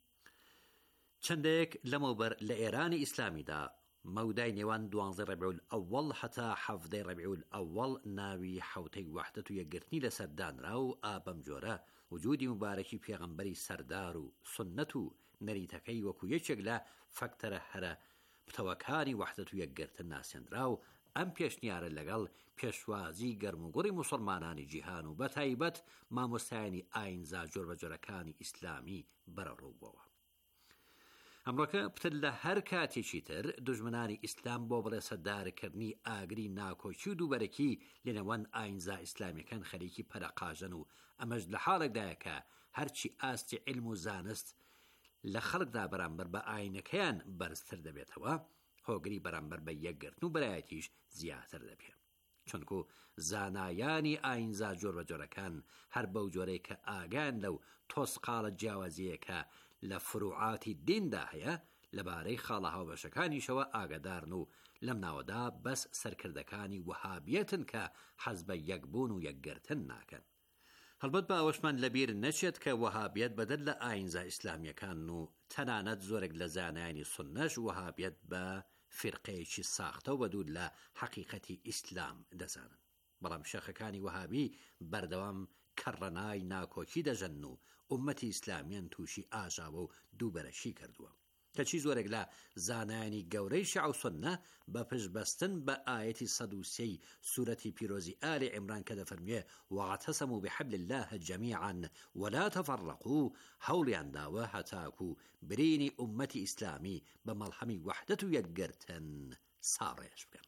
چەندێک لەمەوبەر لە ئێرانی ئیسلامیدا مەودای نێوان 12 ڕەبیع الأوڵ هەتا 7 ڕەبیع الأوڵ ناوی حوتەی وەحدەت و یەکگرتنی لەسەردانرا و ئابەم جۆرە وجودی مبارەکی پێغەمبەری سەردار و سنەت و نەریتەکەی وەکو یەکێک لە فەکتەرە هەرە پتەوەکانی وەحدەت و یەکگرتن ناسێنرا و ئەم پێشنیارە لەگەڵ پێشوازی گەرموگوڕی مسلمانانی جیهان و بەتایبەت مامۆستایانی ئاینزا جۆربەجۆرەکانی ئیسلامی بەرەڕووبەوە. ئەمڕۆکە پتر لە هەر کاتێکی تر دژمنانی ئیسلام بۆ بڵێسەدارکردنی ئاگری ناکۆچی و دووبەرەکی لەنێوان ئاینزا ئیسلامیەکان خەریکی پەرەقاژن و ئەمەش لە حاڵێکدایە کە هەرچی ئاستی علم و زانست لە خەڵکدا بەرامبەر بە ئاینەکەیان بەرزتر دەبێتەوە هۆگری بەرامبەر بە یەکگرتن و بەلایەتیش زیاتر دەبێت. چونکو زانایانی ئاینزا جۆربەجۆرەکان هەر بەو جۆرەی کە ئاگان لەو تۆسقاڵە جیاوازیە کە لە فروعاتی دیندا هەیە لەبارەی خاڵە هاوبەشەکانیشەوە ئاگادارن و لەم ناوەدا بەس سەرکردەکانی وەهابیەتن کە حەز بە یەکبوون و یەکگرتن ناکەن. هەڵبەت بە ئەوەشمان لەبیر نەچێت کە وەهابیەت بەدەر لە ئاینزا ئیسلامیەکان و تەنانەت زۆرێک لە زانایانی سونەش وەهابیەت بە فرقەیەکی ساختە و بەدوود لە حەقیقەتی ئیسلام دەزانن. بەڵام شەخەکانی وەهابی بەردەوام کەڕەنای ناکۆکی دەژەن و ئوممەتی ئیسلامیان تووشی ئاژاوە و دووبەرەشی کردووە. کەچی زۆرێک لە زانایانی گەورەی شیع و سونە بە پشتبەستن بە ئایەتی 103 سورەتی پیرۆزی ئالی عیمران کە دەفەرمێ واعتصموا بحبل الله جميعا ولا تفرقوا هەوڵیان داوە هەتاکو برینی ئوممەتی ئیسلامی بە مەڵهەمی وەحدەت و یەکگرتن ساڕێژ بکەن.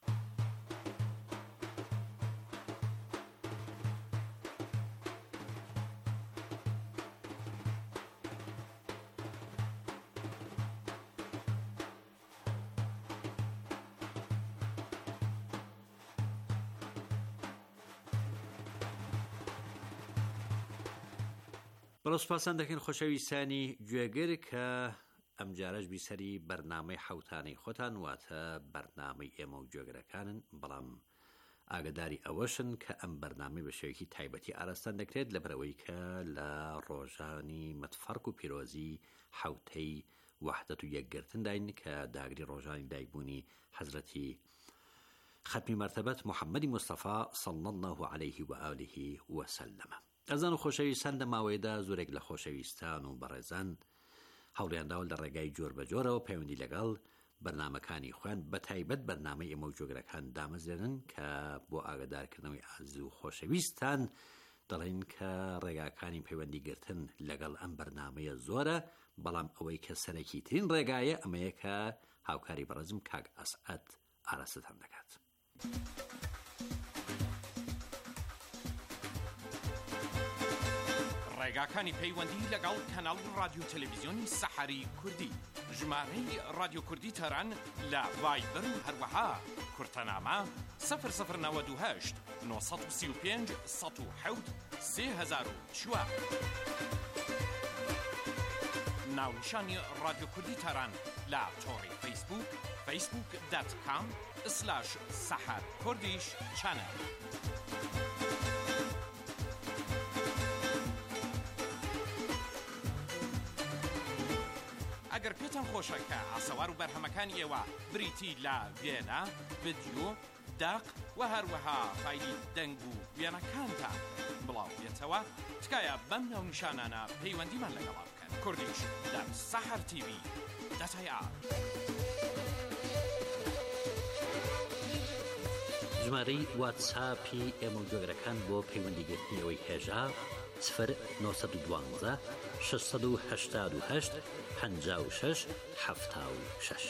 بەڵام سوپاسان دەکەین خۆشەویستانی گوێگر کە ئەم جارەش بیسەری بەرنامەی حوتانەی خۆتان واتە بەرنامەی ئێمە و گوێگرەکانن، بەڵام ئاگداری ئەوەشن کە ئەم بەرنامەی بە شێوەیەکی تایبەتی ئاراستان دەکرێت لەبەرەوەی کە لە ڕۆژانی متفەرق و پیرۆزی حوتەی وەحدەت و یەکگرتن داین کە داگری ڕۆژانی دایکبوونی حەزرەتی ختمی مرتبەت محەممەدی مستەفا صلی الله عليه و آله وسلم. ئەزان و خۆشەویستان لە ماوەیەدا زۆرێک لە خۆشەویستان و بەڕێزان هەوڵیانداوە لە ڕێگای جۆر بە جۆرەوە پەیوەندی لەگەڵ بەرنامەکانی خۆیان بە تایبەت بەرنامەی ئێمە و جۆگرەکان دامەزێنن کە بۆ ئاگادارکردنەوەی ئازوو خۆشەویستان دەڵێن کە ڕێگاکانی پەیوەندی گرتن لەگەڵ ئەم بەرنامەیە زۆرە، بەڵام ئەوەی کە سەرەکی ترین ڕێگایە ئەمەیە کە هاوکاری بەڕێزم کاک ئەسعەد ئاراستان دەکات. ڕێگاکانی پەیوەندی لەگەڵ کەناڵ رادیۆ تەلەڤیزیۆنی سەحەری کوردی، ژمارەی رادیۆ کوردی تەران لە ڤایبەر و هەروەها کورتەنامە 0098 935 107 3004. ناونیشانی رادیۆ کوردی تەران لە تۆڕی فەیسبوک facebook.com/saharkurdish channel. ئەگەر پێتان خۆشە کە ئاسەوار و بەرهەمەکانی ئێوە بریتی لە وێنە، ڤیدیۆ، داق و هەروەها فایلی دەنگ و وێنەکانتان بڵاو بێتەوە، تکایە بەم ناونیشانانە پەیوەندیمان لەگەڵا بکەن. کوردیش در سەحەر تیڤی .ir. ژمارەی واتساپی ئێمە و جۆگرەکان بۆ پەیوەندیگرتنی ئەوەی هێژا 0912 688 56 76.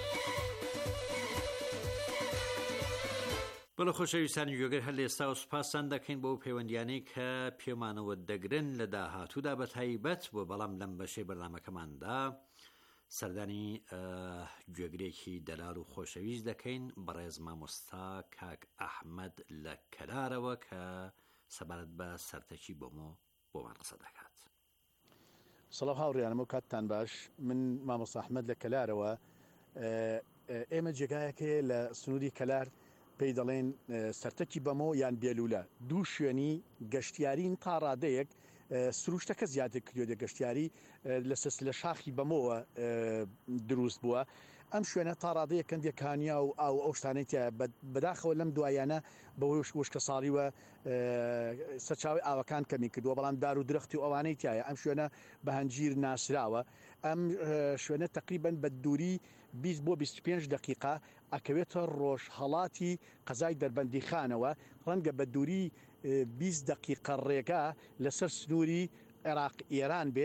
بەڵە خۆشەویستانی گوێگەر هەر لە ئێستا و سوپاسان دەکەین بۆ پەیوەندیانەی کە پێمانەوە دەگرن لە داهاتوودا بە تایبەت بۆ بەڵام لەم بەشەی بەرنامەکەماندا سەردانی گوێگرێکی دەلار و خۆشەویست دەکەین بەڕێز مامۆستا کاک ئەحمەد لە کەلارەوە کە سەبارەت بە سەرتەکی بۆمان قسە دەکات. سڵاو هاوڕێیانم و کاتتان باش. من مامۆستا ئەحمەد لە کەلارەوە. ئێمە جێگایەکەیە لە سنووری کەلار پێی دەڵێن سەرتەکی بەمۆ یان بێلولە، دوو شوێنی گەشتیارین تا ڕادەیەک سروشتەکە زیاتر کردوێ گەشتیاری لە شاخی بەمەوە دروست بووە. ئەم شوێنە تا ڕادەیە کەندێکانیا و ئەو شتانەی تایە بەداخەوە لەم دوایانە بەهۆی وشکە ساڵیوە سەرچاوی ئاوەکان کەمی کردووە، بەڵام دار و درەختی و ئەوانەی تایە ئەم شوێنە بە هەنجیر ناسراوە. ئەم شوێنە تقریبەن بە دووری 20 بۆ 25 دقیقا ئەکەوێتە ڕۆژ هەڵاتی قەزای دەربەندی خانەوە، ڕەنگە بە دووری 20 دقیقە ڕێگا لەسەر سنووری عێراق ئێران بێ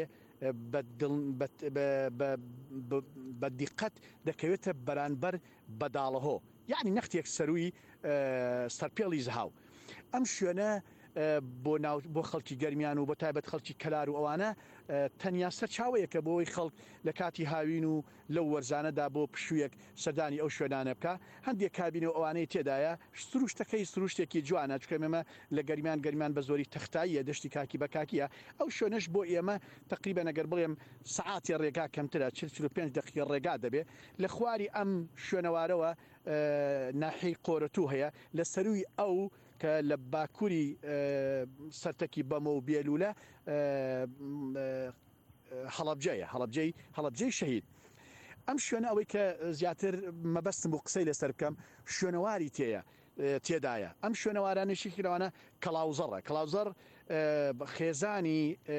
بە دیقەت دەکەوێتە بەرانبەر بەداڵەهۆ، یعنی نەختێک سەروی سەرپێڵی زەهاو. ئەم شوێنە بۆ خەڵکی گەرمیان و بە تایبەت خەڵکی کەلار و ئەوانە تەنیا سەرچاوەیە کە بۆی خەڵک لە کاتی هاوین و لەو وەرزانەدا بۆ پشوویەک سەردانی ئەو شوێنانە بکە. هەندێک کابینە و ئەوانەی تێدایە سروشتەکەی سروشتێکی جوانە، چکە ئێمە لە گەرمیان بە زۆری تەختاییە، دەشتی کاکی بە کاکیە. ئەو شوێنەش بۆ ئێمە تقریبەن ئەگەر بڵێم سەعاتی ڕێگا کەمترە 45 دقیقە ڕێگا دەبێ. لە خواری ئەم شوێنەوارەوە ناحیەی قۆرەتوو هەیە لە سەروی ئەو کە لە باکووری سەرتەکی بەمە و بێلولە هەڵەبجەی شەهید. ئەم شوێنە ئەوەی کە زیاتر مەبەستم بۆ قسەی لەسەر بکەم شوێنەواری تێدایە. ئەم شوێنەوارانێکی کراوانە کەڵاوزەڕە. کەڵاوزەڕ خێزانی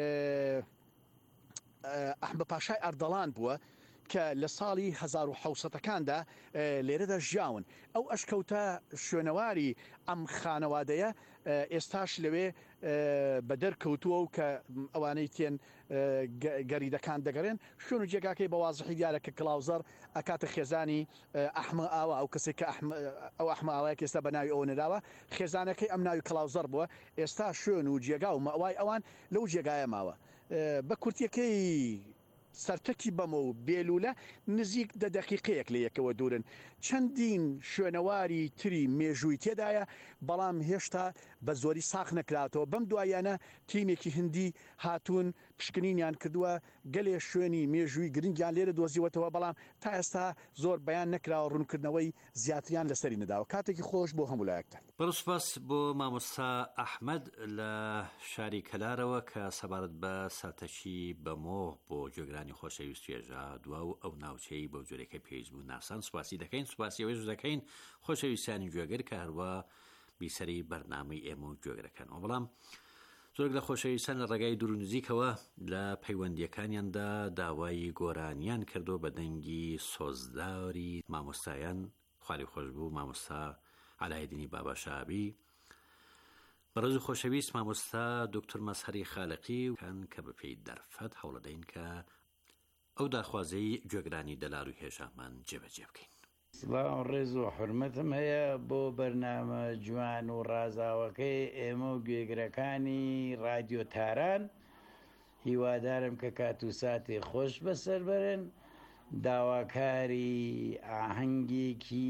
ئەحمەد پاشای ئەردەڵان بووە کە لە ساڵی 1970ەکاندا لێرەدا ژیاون. ئەو ئەشکەوتە شوێنەواری ئەم خانەوادەیە ئێستاش لەوێ بە دەرکەوتووە و کە ئەوانەی تێن گەریدەکان دەگەڕێن. شوێن و جێگاکەی بە وازحی دیارە کە کڵاوزەر ئەکاتە خێزانی ئەحمە ئاوا، ئەو کەسێک کە ئەو ئەحمە ئاوایە ئێستا بە ناوی ئەوە نەداوە، خێزانەکەی ئەم ناوی کڵاوزەر بووە. ئێستا شوێن و جێگا و مەوای ئەوان لەو جێگایە ماوە. بە کورتیەکەی سەرتەکی بەمە و بێلولە نزیک 10 دقیقەیەک لە یەکەوە دوورن. چەندین شوێنەواری تری مێژووی تێدایە، بەڵام هێشتا بە زۆری ساخ نەکراتەوە. بەم دوایانە تیمێکی هندی هاتوون پشکنینیان کردووە، گەلێ شوێنی مێژووی گرنگیان لێرە دۆزیوەتەوە، بەڵام تا ئێستا زۆر بەیان نەکراوە، ڕوونکردنەوەی زیاتریان لەسەری نەداوە. کاتێکی خۆش بۆ هەموو لایەکتان. بەڕسپاس بۆ مامۆستا ئەحمەد لە شاری کەلارەوە کە سەبارەت بە ساتەکی بەمۆ بۆ گوێگرانی خۆشەویست توێژە دواو ئەو ناوچەی بەو جۆرەکە پێویست بوو ناسان سوپاسی دەکەین سوپاسی ئەوەی دەکەین خۆشەویستانی گوێگر کە هەروە بیسەری بەرنامەی ئێمە و گوێگرەکانەوە. بەڵام زۆرێک لە خۆشەویستان لە ڕێگای دوور و نزیکەوە لە پەیوەندیەکانیاندا داوای گۆرانیان کردو بە دەنگی سۆزداری مامۆستایان خواری خۆش بوو مامۆستا علایدینی بابا شابی بەڕێز و خۆشەویست مامۆستا دکتۆر مەسهەری خالقی کان کە بەپێی دەرفەت هەوڵەدەین کە ئەو داخوازەی گوێگرانی دەلار و هێژامان جێبەجێ بکەین. سڵاو ڕێز و حورمەتم هەیە بۆ بەرنامە جوان و ڕازاوەکەی ئێمە و گوێگرەکانی رادیۆ تاران. هیوادارم کە کات و ساتێ خۆش بەسەر بەرن. داواکاری ئاهەنگێکی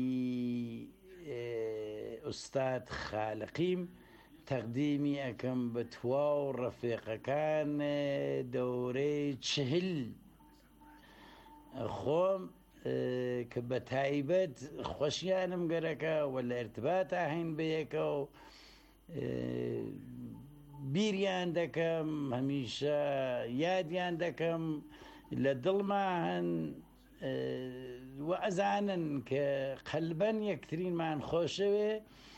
ئوستاد خالقیم تەقدیمی ئەکەم بە توا و ڕەفیقەکان دەورەی 40 خۆم کە بە تایبەت خۆشیانم گەرەکە و لە ئێرتبات ئاهەنگ بەیەکە و بیریان دەکەم هەمیشە یادیان دەکەم لە دڵما هەن و ئەزانن کە قەلبەن یەکترینمان خۆشەوێ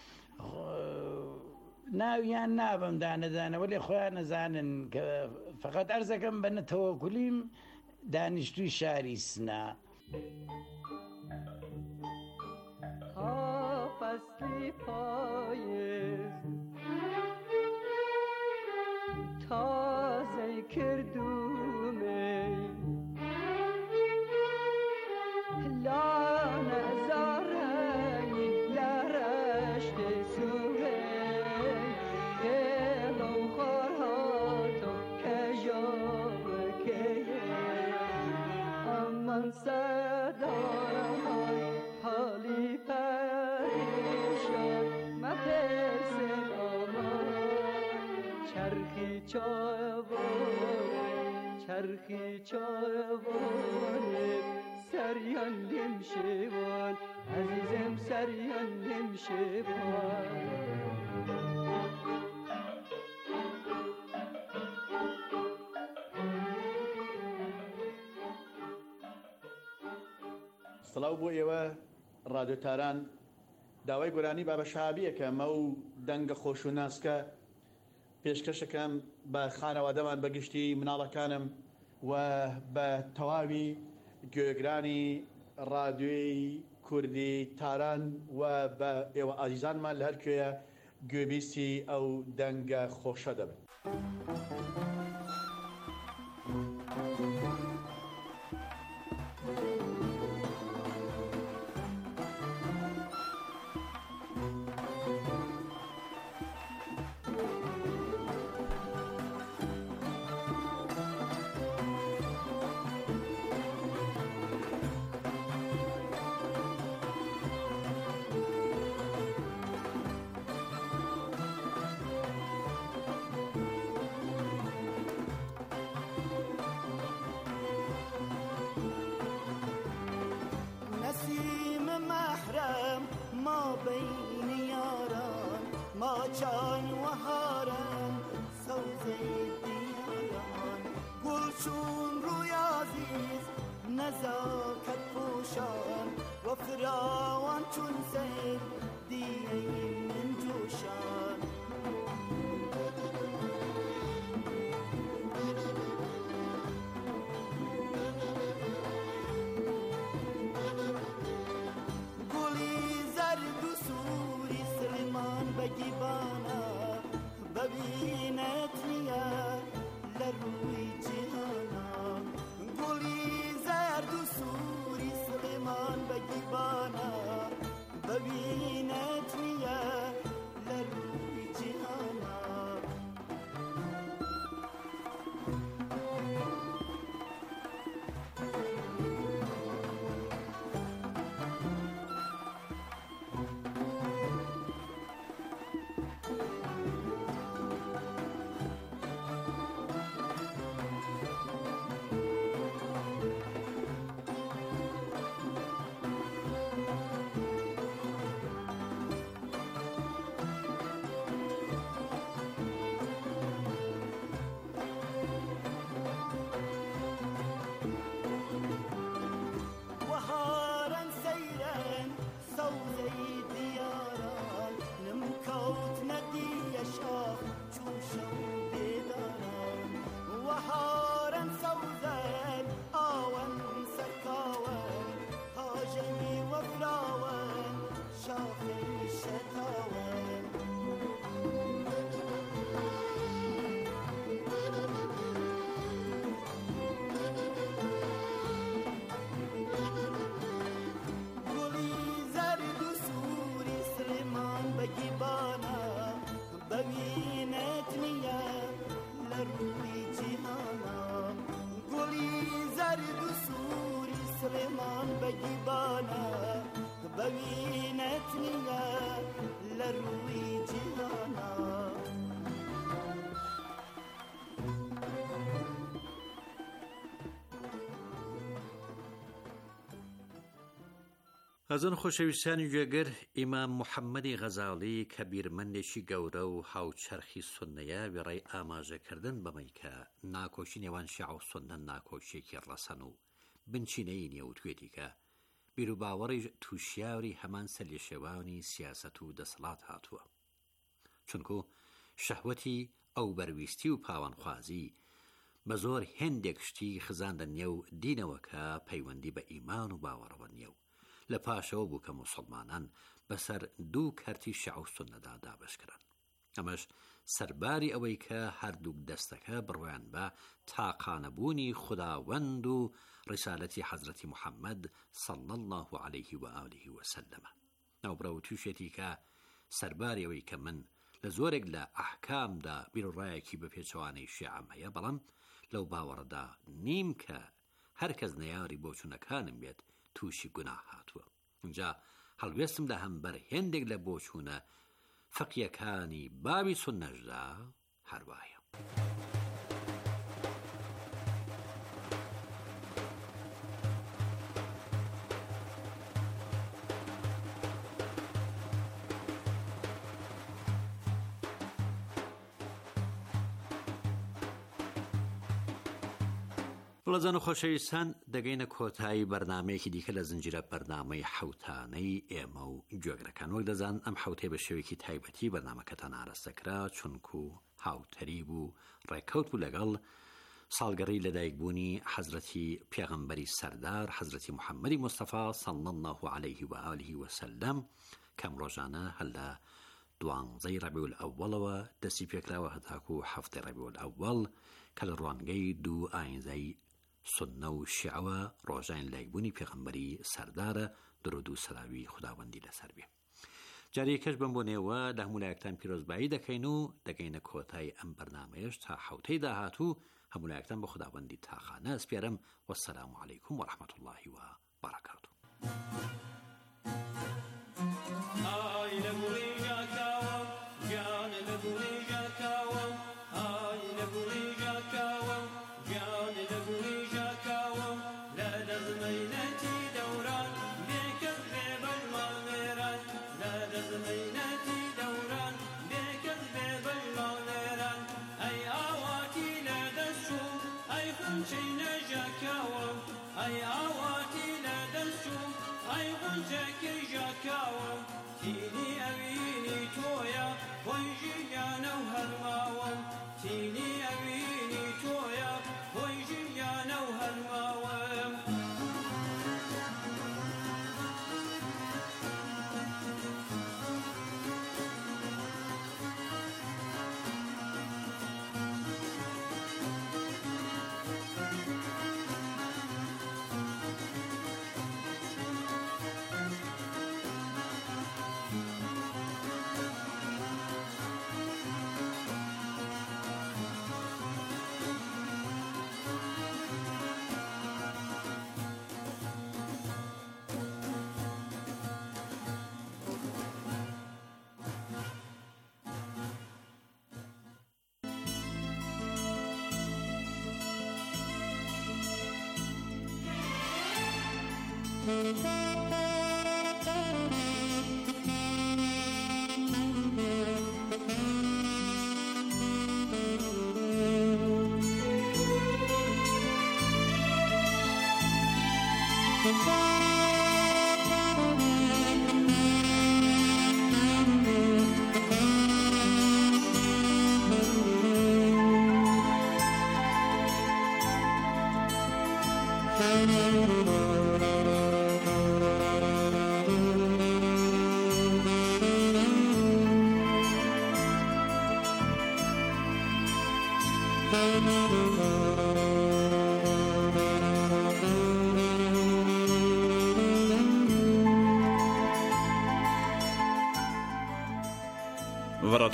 ناویان نابم دانەدانەوە لێ خۆیان نەزانن کە فقط ئەرزەکەم بە نەتەوەکولیم دانیشتووی شاری سنا. فصلی پاییز تازه کردومی لا نزارنی لرشت سوره لو خورهاتو کجاب که امان صدای حالی پریشان مپرسن آمان چرخی چایوانه سریان لمشوان عزیزم سریان لمشوان سڵاو بۆ ئێوە ڕادیۆتاران. داوای گۆرانی بابە شابیەکە ئەمە و دەنگە خۆش و ناسکە پێشکەشەکەم بە خانەوادەمان بەگشتی مناڵەکانم و بە تەواوی گوێگرانی ڕادیۆی کوردی تاران و بە ئێوە ئازیزانمان لە هەرکوێیە گوێبیستی ئەو دەنگە خۆشە دەبن. جان و هارم سوزه دیاران گلشون روی عزیز نزاکت پوشان و فراوان چون سیل دیه من جوشان گلی زرد و سوری سلیمان بگیبانا ببینت نیاد لروی جهانا گلی زرد و سوری سلیمان بگیبانا ببینت نیاد لروی جهانا ببینێتنیە لە ڕووی جیهانە گوڵی زەرد و سووری سلێمان بەگیبانە ببینێتنیە لە ڕووی جیهانە ئەزان خۆشەویستانی گوێگەر ئیمام محەممەدی غەزاڵی کە بیرمەندێکی گەورە و هاوچەرخی سوننەیە وێڕێی ئاماژەکردن بەمەی کە ناکۆشی نێوان شیع و سوننە ناکۆشیێکی ڕەسەن و بنچینەی نییە و توێتی کە بیر و باوەڕی تووشیاوری هەمان سەرلێشێوانی سیاسەت و دەسەڵات هاتووە چونکو شەهوەتی ئەو بەرویستی و پاوانخوازی بە زۆر هێندێک شتی خزاندە نێو دینەوەکە پەیوەندی بە ئیمان و باوەڕەوە نییە و لە پاشەوە بوو کە موسڵمانان بەسەر دوو کەرتی شیع و سوننەدا دابەشکران ئەمەش سەرباری ئەوەی کە هەردووک دەستەکە بڕوایان بە تاقانەبوونی خوداوەند و ڕیسالەتی حەزرەتی محەممەد صلی الله عليه و آله وسلم ناوبرە و تووشێتی کە سەرباری ئەوەی کە من لە زۆرێک لە ئەحکامدا بیرڕایەکی بە پێچەوانەی شیعەم هەیە بەڵام لەو باوەڕەدا نیم کە هەرکەس نەیاری بۆچوونەکانم بێت تووشی گوناه هاتووە اینجا هەڵوێستمدا هەمبەر هێندێک لە بۆچوونە فەقیەکانی بابی سوننەشدا هەروایە وڵەزان و خۆشەویستان دەگەینە کۆتایی بەرنامەیەکی دیکە لە زنجیرە بەرنامەی حەوتانەی ئێمە و گوێگرەکان وەک دەزان ئەم حەوتەی بە شێوەیەکی تایبەتی بەرنامەکەتان ئاراستەکرا چونکو هاوتەری بوو ڕێکەوت بوو لەگەڵ ساڵگەڕی لەدایکبوونی حەزرەتی پێغەمبەری سەردار حەزرەتی محەممەدی مستەفا صلی الله عليه و آله وسلم کەم ڕۆژانە هەر لە 12 ڕەبیع الأوڵەوە دەستی پێکراوە هەتاکو 7 ڕەبیع الأوڵ کە لە ڕوانگەی دوو ئاینزەی سنە و شیعەوە ڕۆژین لایکبوونی پێغەمبەری سەردارە درود و سەلاوی خوداوەندی لەسەر بێ جارێکەش بم بۆ نێوە لە هەموو لایەکتان پیرۆزبایی دەکەین و دەگەینە کۆتای ئەم بەرنامەیەش تا حەوتەی داهاتوو هەموو لایەکتان بە خوداوەندی تاخانە ئەسپێرم وەسەلام عەلەیکوم وەرەحمەت الله وبەرەکاتوه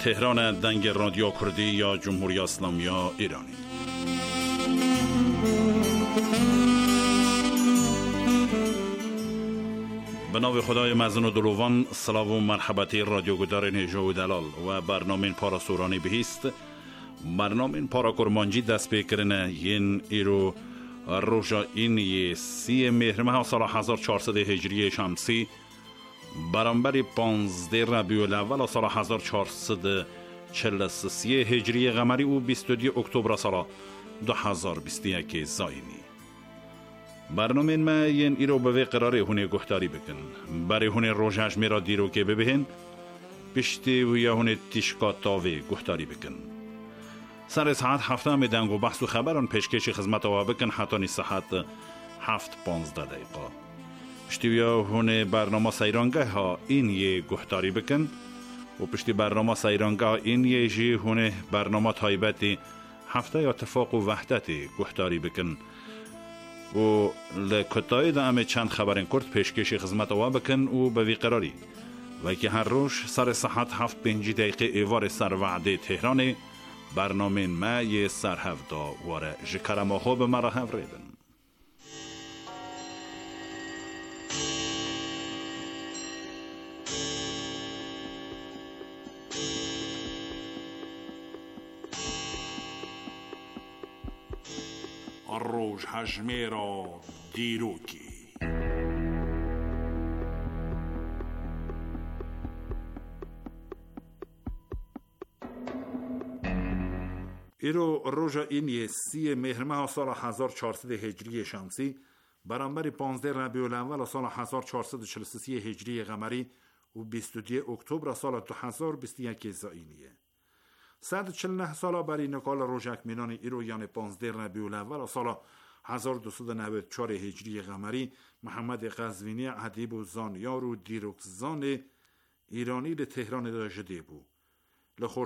تهران دنگ رادیو کردی یا جمهوری اسلامی ایرانی. به نام خدای مزن و دلوان، سلام و مرحبتی رادیو گدار نیجو و دلال و برنامه پارا سورانی بهیست. برنامه پارا کرمانجی دست بکرنه ین ایرو روژا این 30 مهر ماه سال 1400 هجری شمسی برانبری 15 ربیع الاول سال 1443 هجری قمری و 22 اکتبر سال 2021 زاینی. برنامه ما ین ایرو به قراره هونه گفتاری بکن برای هونه روژهش میرا دیرو که ببهن پشتی و یا هونه تشکاتاوی گفتاری بکن. سر ساعت 7 دنگ و بحث و خبران پیشکش خدمت آوا بکن حتی نی ساعت 7:15 پشتی و یا هونه برنامه سیرانگه ها این یه گفتاری بکن و پشتی برنامه سیرانگه ها این یه جی هونه برنامه تایبتی هفته یا اتفاق و وحدتی گفتاری بکن و لکتای دامه چند خبرین کرد پیشکش خدمت آوا بکن و به وی قراری و که هر روز سر ساعت 7:05 ایوار سر وعده تهران برنامه ما یه سر هفته واره جکرما خوب مرا هفریدن. روژ هجمیرا دیروکی ایرو روژا این 30 مهر ماه سال 1400 هجری شمسی برانبر 15 ربیع الاول سال 1443 هجری قمری و 22 اکتبر سال 2021 زاینیه. 149 سال برای نکال روژک مینان ایرو یعنی 15 ربیع الاول سال 1294 هجری قمری محمد قزوینی ادیب و زانیار و دیروکزان ایرانی به تهران داشته بود.